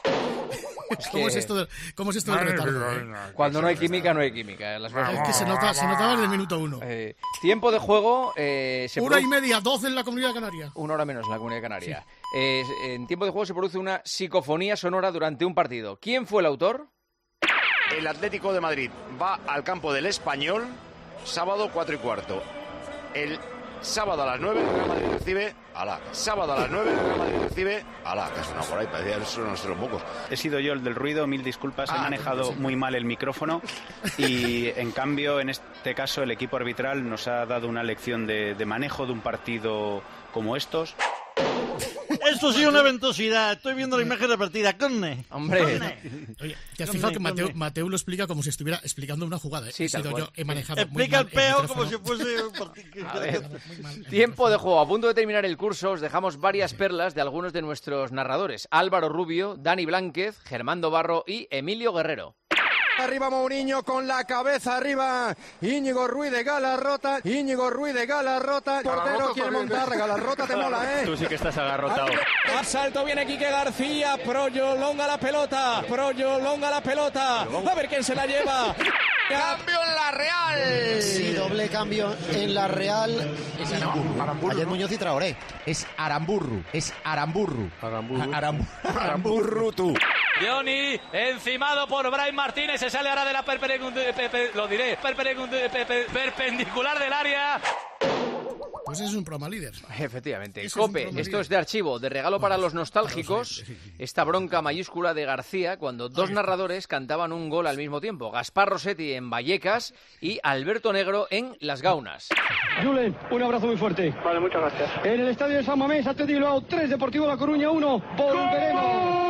Es ¿Cómo que... es esto de, cómo es esto del retardo? Eh? Cuando no hay química, no hay química. Las Es que se, nota, se notaba desde el minuto uno. Eh, tiempo de juego... Eh, se Una produ... y media, doce en la Comunidad Canaria. Una hora menos en la Comunidad Canaria. Sí. Eh, en tiempo de juego se produce una psicofonía sonora durante un partido. ¿Quién fue el autor? El Atlético de Madrid va al campo del Español, sábado cuatro y cuarto. El sábado a las nueve, el Real Madrid recibe... Alá. Sábado a las nueve, el Real Madrid recibe... Alá, que suena por ahí, parecía eso no se los mocos. He sido yo el del ruido, mil disculpas, Ah, he manejado sí. muy mal el micrófono y en cambio en este caso el equipo arbitral nos ha dado una lección de, de manejo de un partido como estos. Esto sí, una ventosidad. Estoy viendo la imagen repetida. Corne. Hombre. Corne. Oye, ¿te has fijado que Mateo, Mateo lo explica como si estuviera explicando una jugada? ¿eh? Sí, he sido tal yo, cual. he manejado Explica muy el mal peo el como si micrófono. fuese un partido. A ver. Muy mal, el Tiempo de juego. A punto de terminar el curso os dejamos varias perlas de algunos de nuestros narradores. Álvaro Rubio, Dani Blánquez, Germando Barro y Emilio Guerrero. Arriba Mourinho con la cabeza arriba. Íñigo Ruiz de Galarrota. Íñigo Ruiz de Galarrota. Portero quiere montar. Galarrota te mola, ¿eh? Tú sí que estás agarrotado. Al salto viene Quique García. Proyo longa la pelota. Proyo longa la pelota. A ver quién se la lleva. ¡Cambio en la Real! Sí, doble cambio en la Real. Es Aramburru. Ayer Muñoz y Traoré. Es Aramburru. Es Aramburru. Aramburru. Aramburru. Aramburru tú. Johnny, encimado por Brian Martínez, se sale ahora de la perpendicular, lo diré, perpendicular del área. Pues es un programa líder. Efectivamente. Eso es un Cope, programa esto líder. es de archivo, de regalo para los nostálgicos. Esta bronca mayúscula de García cuando dos narradores cantaban un gol al mismo tiempo. Gaspar Rossetti en Vallecas y Alberto Negro en Las Gaunas. Julen, un abrazo muy fuerte. Vale, muchas gracias. En el estadio de San Mamés, Atlético Bilbao tres, Deportivo La Coruña uno. Volveremos.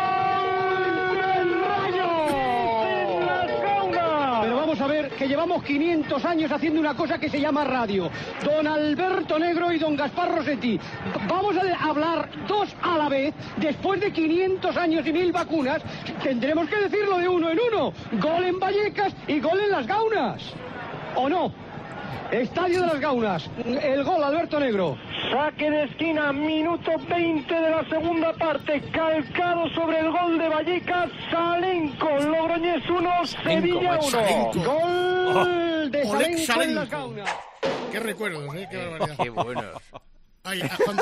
Pero vamos a ver que llevamos quinientos años haciendo una cosa que se llama radio. Don Alberto Negro y don Gaspar Rossetti. Vamos a hablar dos a la vez. Después de quinientos años y mil vacunas, tendremos que decirlo de uno en uno. Gol en Vallecas y gol en Las Gaunas. ¿O no? Estadio de Las Gaunas. El gol, Alberto Negro. Saque de esquina, minuto veinte de la segunda parte, calcado sobre el gol de Vallecas, Salenco, Logroñés uno, Sevilla uno. Gol de Oleg Salenco en Las Salenco. Gaunas. Qué recuerdos, ¿eh? Qué barbaridad. Qué bueno. Ay, ah, Juan,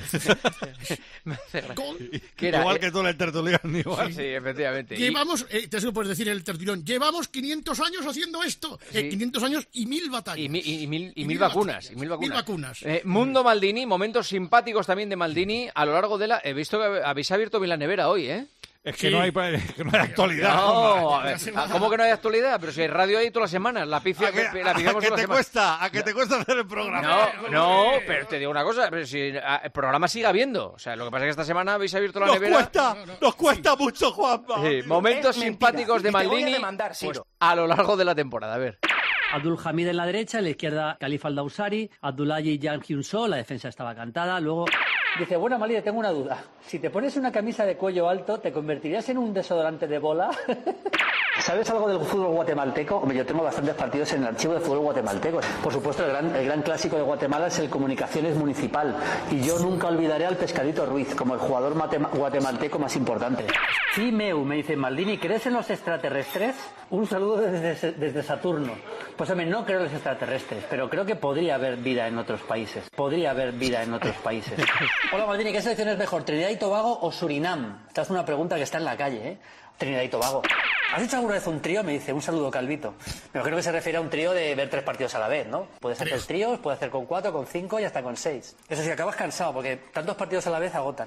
¿Qué era? Igual que tú el tertuliano, igual. Sí, sí, efectivamente. Y- Llevamos, eh, te puedes decir el tertulión, llevamos quinientos años haciendo esto. Sí. Eh, quinientos años y mil batallas. Y, mi- y- y mil, y Y mil mil vacunas. vacunas. Y mil vacunas. Mil vacunas. Eh, Mundo Maldini, momentos simpáticos también de Maldini a lo largo de la... He visto que habéis abierto bien la nevera hoy, ¿eh? Es que, Sí. no hay, es que no hay actualidad. No, Juanma. a ver, ¿cómo que no hay actualidad? Pero si hay radio ahí todas las semanas, la pifia, ¿A qué, la a piciamos qué todas te las semanas. cuesta? ¿A qué te cuesta hacer el programa? No, no, pero te digo una cosa, pero si a- el programa sigue habiendo. O sea, lo que pasa es que esta semana habéis abierto la Nos nevera. cuesta, nos cuesta mucho, Juanma. Sí, momentos Es simpáticos de mentira. Y te voy a Maldini demandar, pues, Siro. a lo largo de la temporada. A ver. Abdul Hamid en la derecha, en la izquierda Khalifa Al-Dawsari, Abdullahi Jan Hyun-soo, la defensa estaba cantada, luego... Dice, bueno, Mali, tengo una duda. Si te pones una camisa de cuello alto, ¿te convertirías en un desodorante de bola? ¿Sabes algo del fútbol guatemalteco? Hombre, yo tengo bastantes partidos en el archivo de fútbol guatemalteco. Por supuesto, el gran, el gran clásico de Guatemala es el Comunicaciones Municipal. Y yo nunca olvidaré al Pescadito Ruiz como el jugador matema- guatemalteco más importante. Sí, Meu, me dice Maldini, ¿crees en los extraterrestres? Un saludo desde, desde Saturno. Pues hombre, no creo en los extraterrestres, pero creo que podría haber vida en otros países. Podría haber vida en otros países. Hola Maldini, ¿qué selección es mejor, Trinidad y Tobago o Surinam? Esta es una pregunta que está en la calle, ¿eh? Trinidad y Tobago. ¿Has hecho alguna vez un trío? Me dice, un saludo Calvito. Pero creo que se refiere a un trío de ver tres partidos a la vez, ¿no? Puedes hacer tríos, puedes hacer con cuatro, con cinco y hasta con seis. Eso sí, acabas cansado porque tantos partidos a la vez agotan.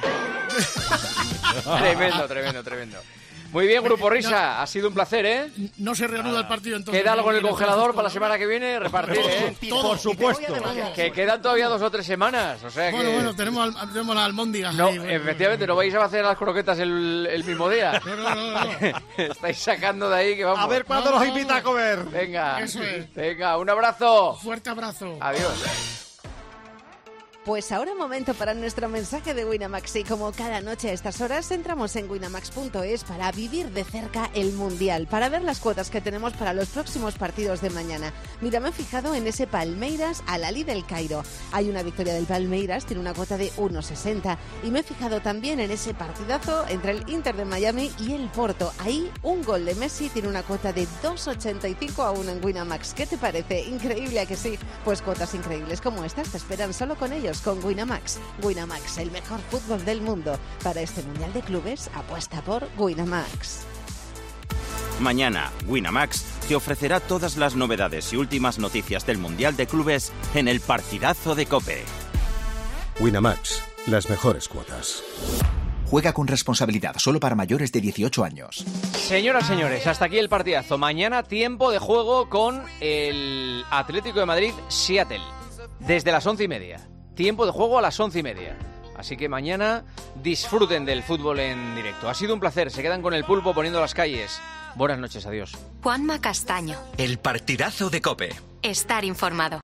Tremendo, tremendo, tremendo. Muy bien, Grupo Risa, ha sido un placer, ¿eh? No se reanuda el partido entonces. Queda algo en el congelador para la semana que viene, repartir, ¿eh? Todo. Por supuesto. Que quedan todavía dos o tres semanas, o sea que... Bueno, bueno, tenemos, al- tenemos la almóndiga. No, ahí, bueno. efectivamente, no vais a hacer las croquetas el, el mismo día. No, no, no, no. Estáis sacando de ahí que vamos. A ver cuándo Vamos, nos invita a comer. Venga, Eso es. venga, un abrazo. Fuerte abrazo. Adiós. Pues ahora momento para nuestro mensaje de Winamax y como cada noche a estas horas entramos en winamax punto es para vivir de cerca el Mundial, para ver las cuotas que tenemos para los próximos partidos de mañana. Mira, me he fijado en ese Palmeiras Al-Ahly del Cairo. Hay una victoria del Palmeiras, tiene una cuota de uno sesenta y me he fijado también en ese partidazo entre el Inter de Miami y el Porto. Ahí un gol de Messi tiene una cuota de dos ochenta y cinco a uno en Winamax. ¿Qué te parece? Increíble, ¿a que sí? Pues cuotas increíbles como estas te esperan solo con ellos, con Winamax. Winamax, el mejor fútbol del mundo. Para este Mundial de Clubes, apuesta por Winamax. Mañana, Winamax te ofrecerá todas las novedades y últimas noticias del Mundial de Clubes en el partidazo de COPE. Winamax, las mejores cuotas. Juega con responsabilidad, solo para mayores de dieciocho años. Señoras, señores, hasta aquí el partidazo. Mañana tiempo de juego con el Atlético de Madrid Seattle. Desde las once y media. Tiempo de juego a las once y media. Así que mañana disfruten del fútbol en directo. Ha sido un placer. Se quedan con el pulpo poniendo las calles. Buenas noches, adiós. Juanma Castaño. El partidazo de COPE. Estar informado.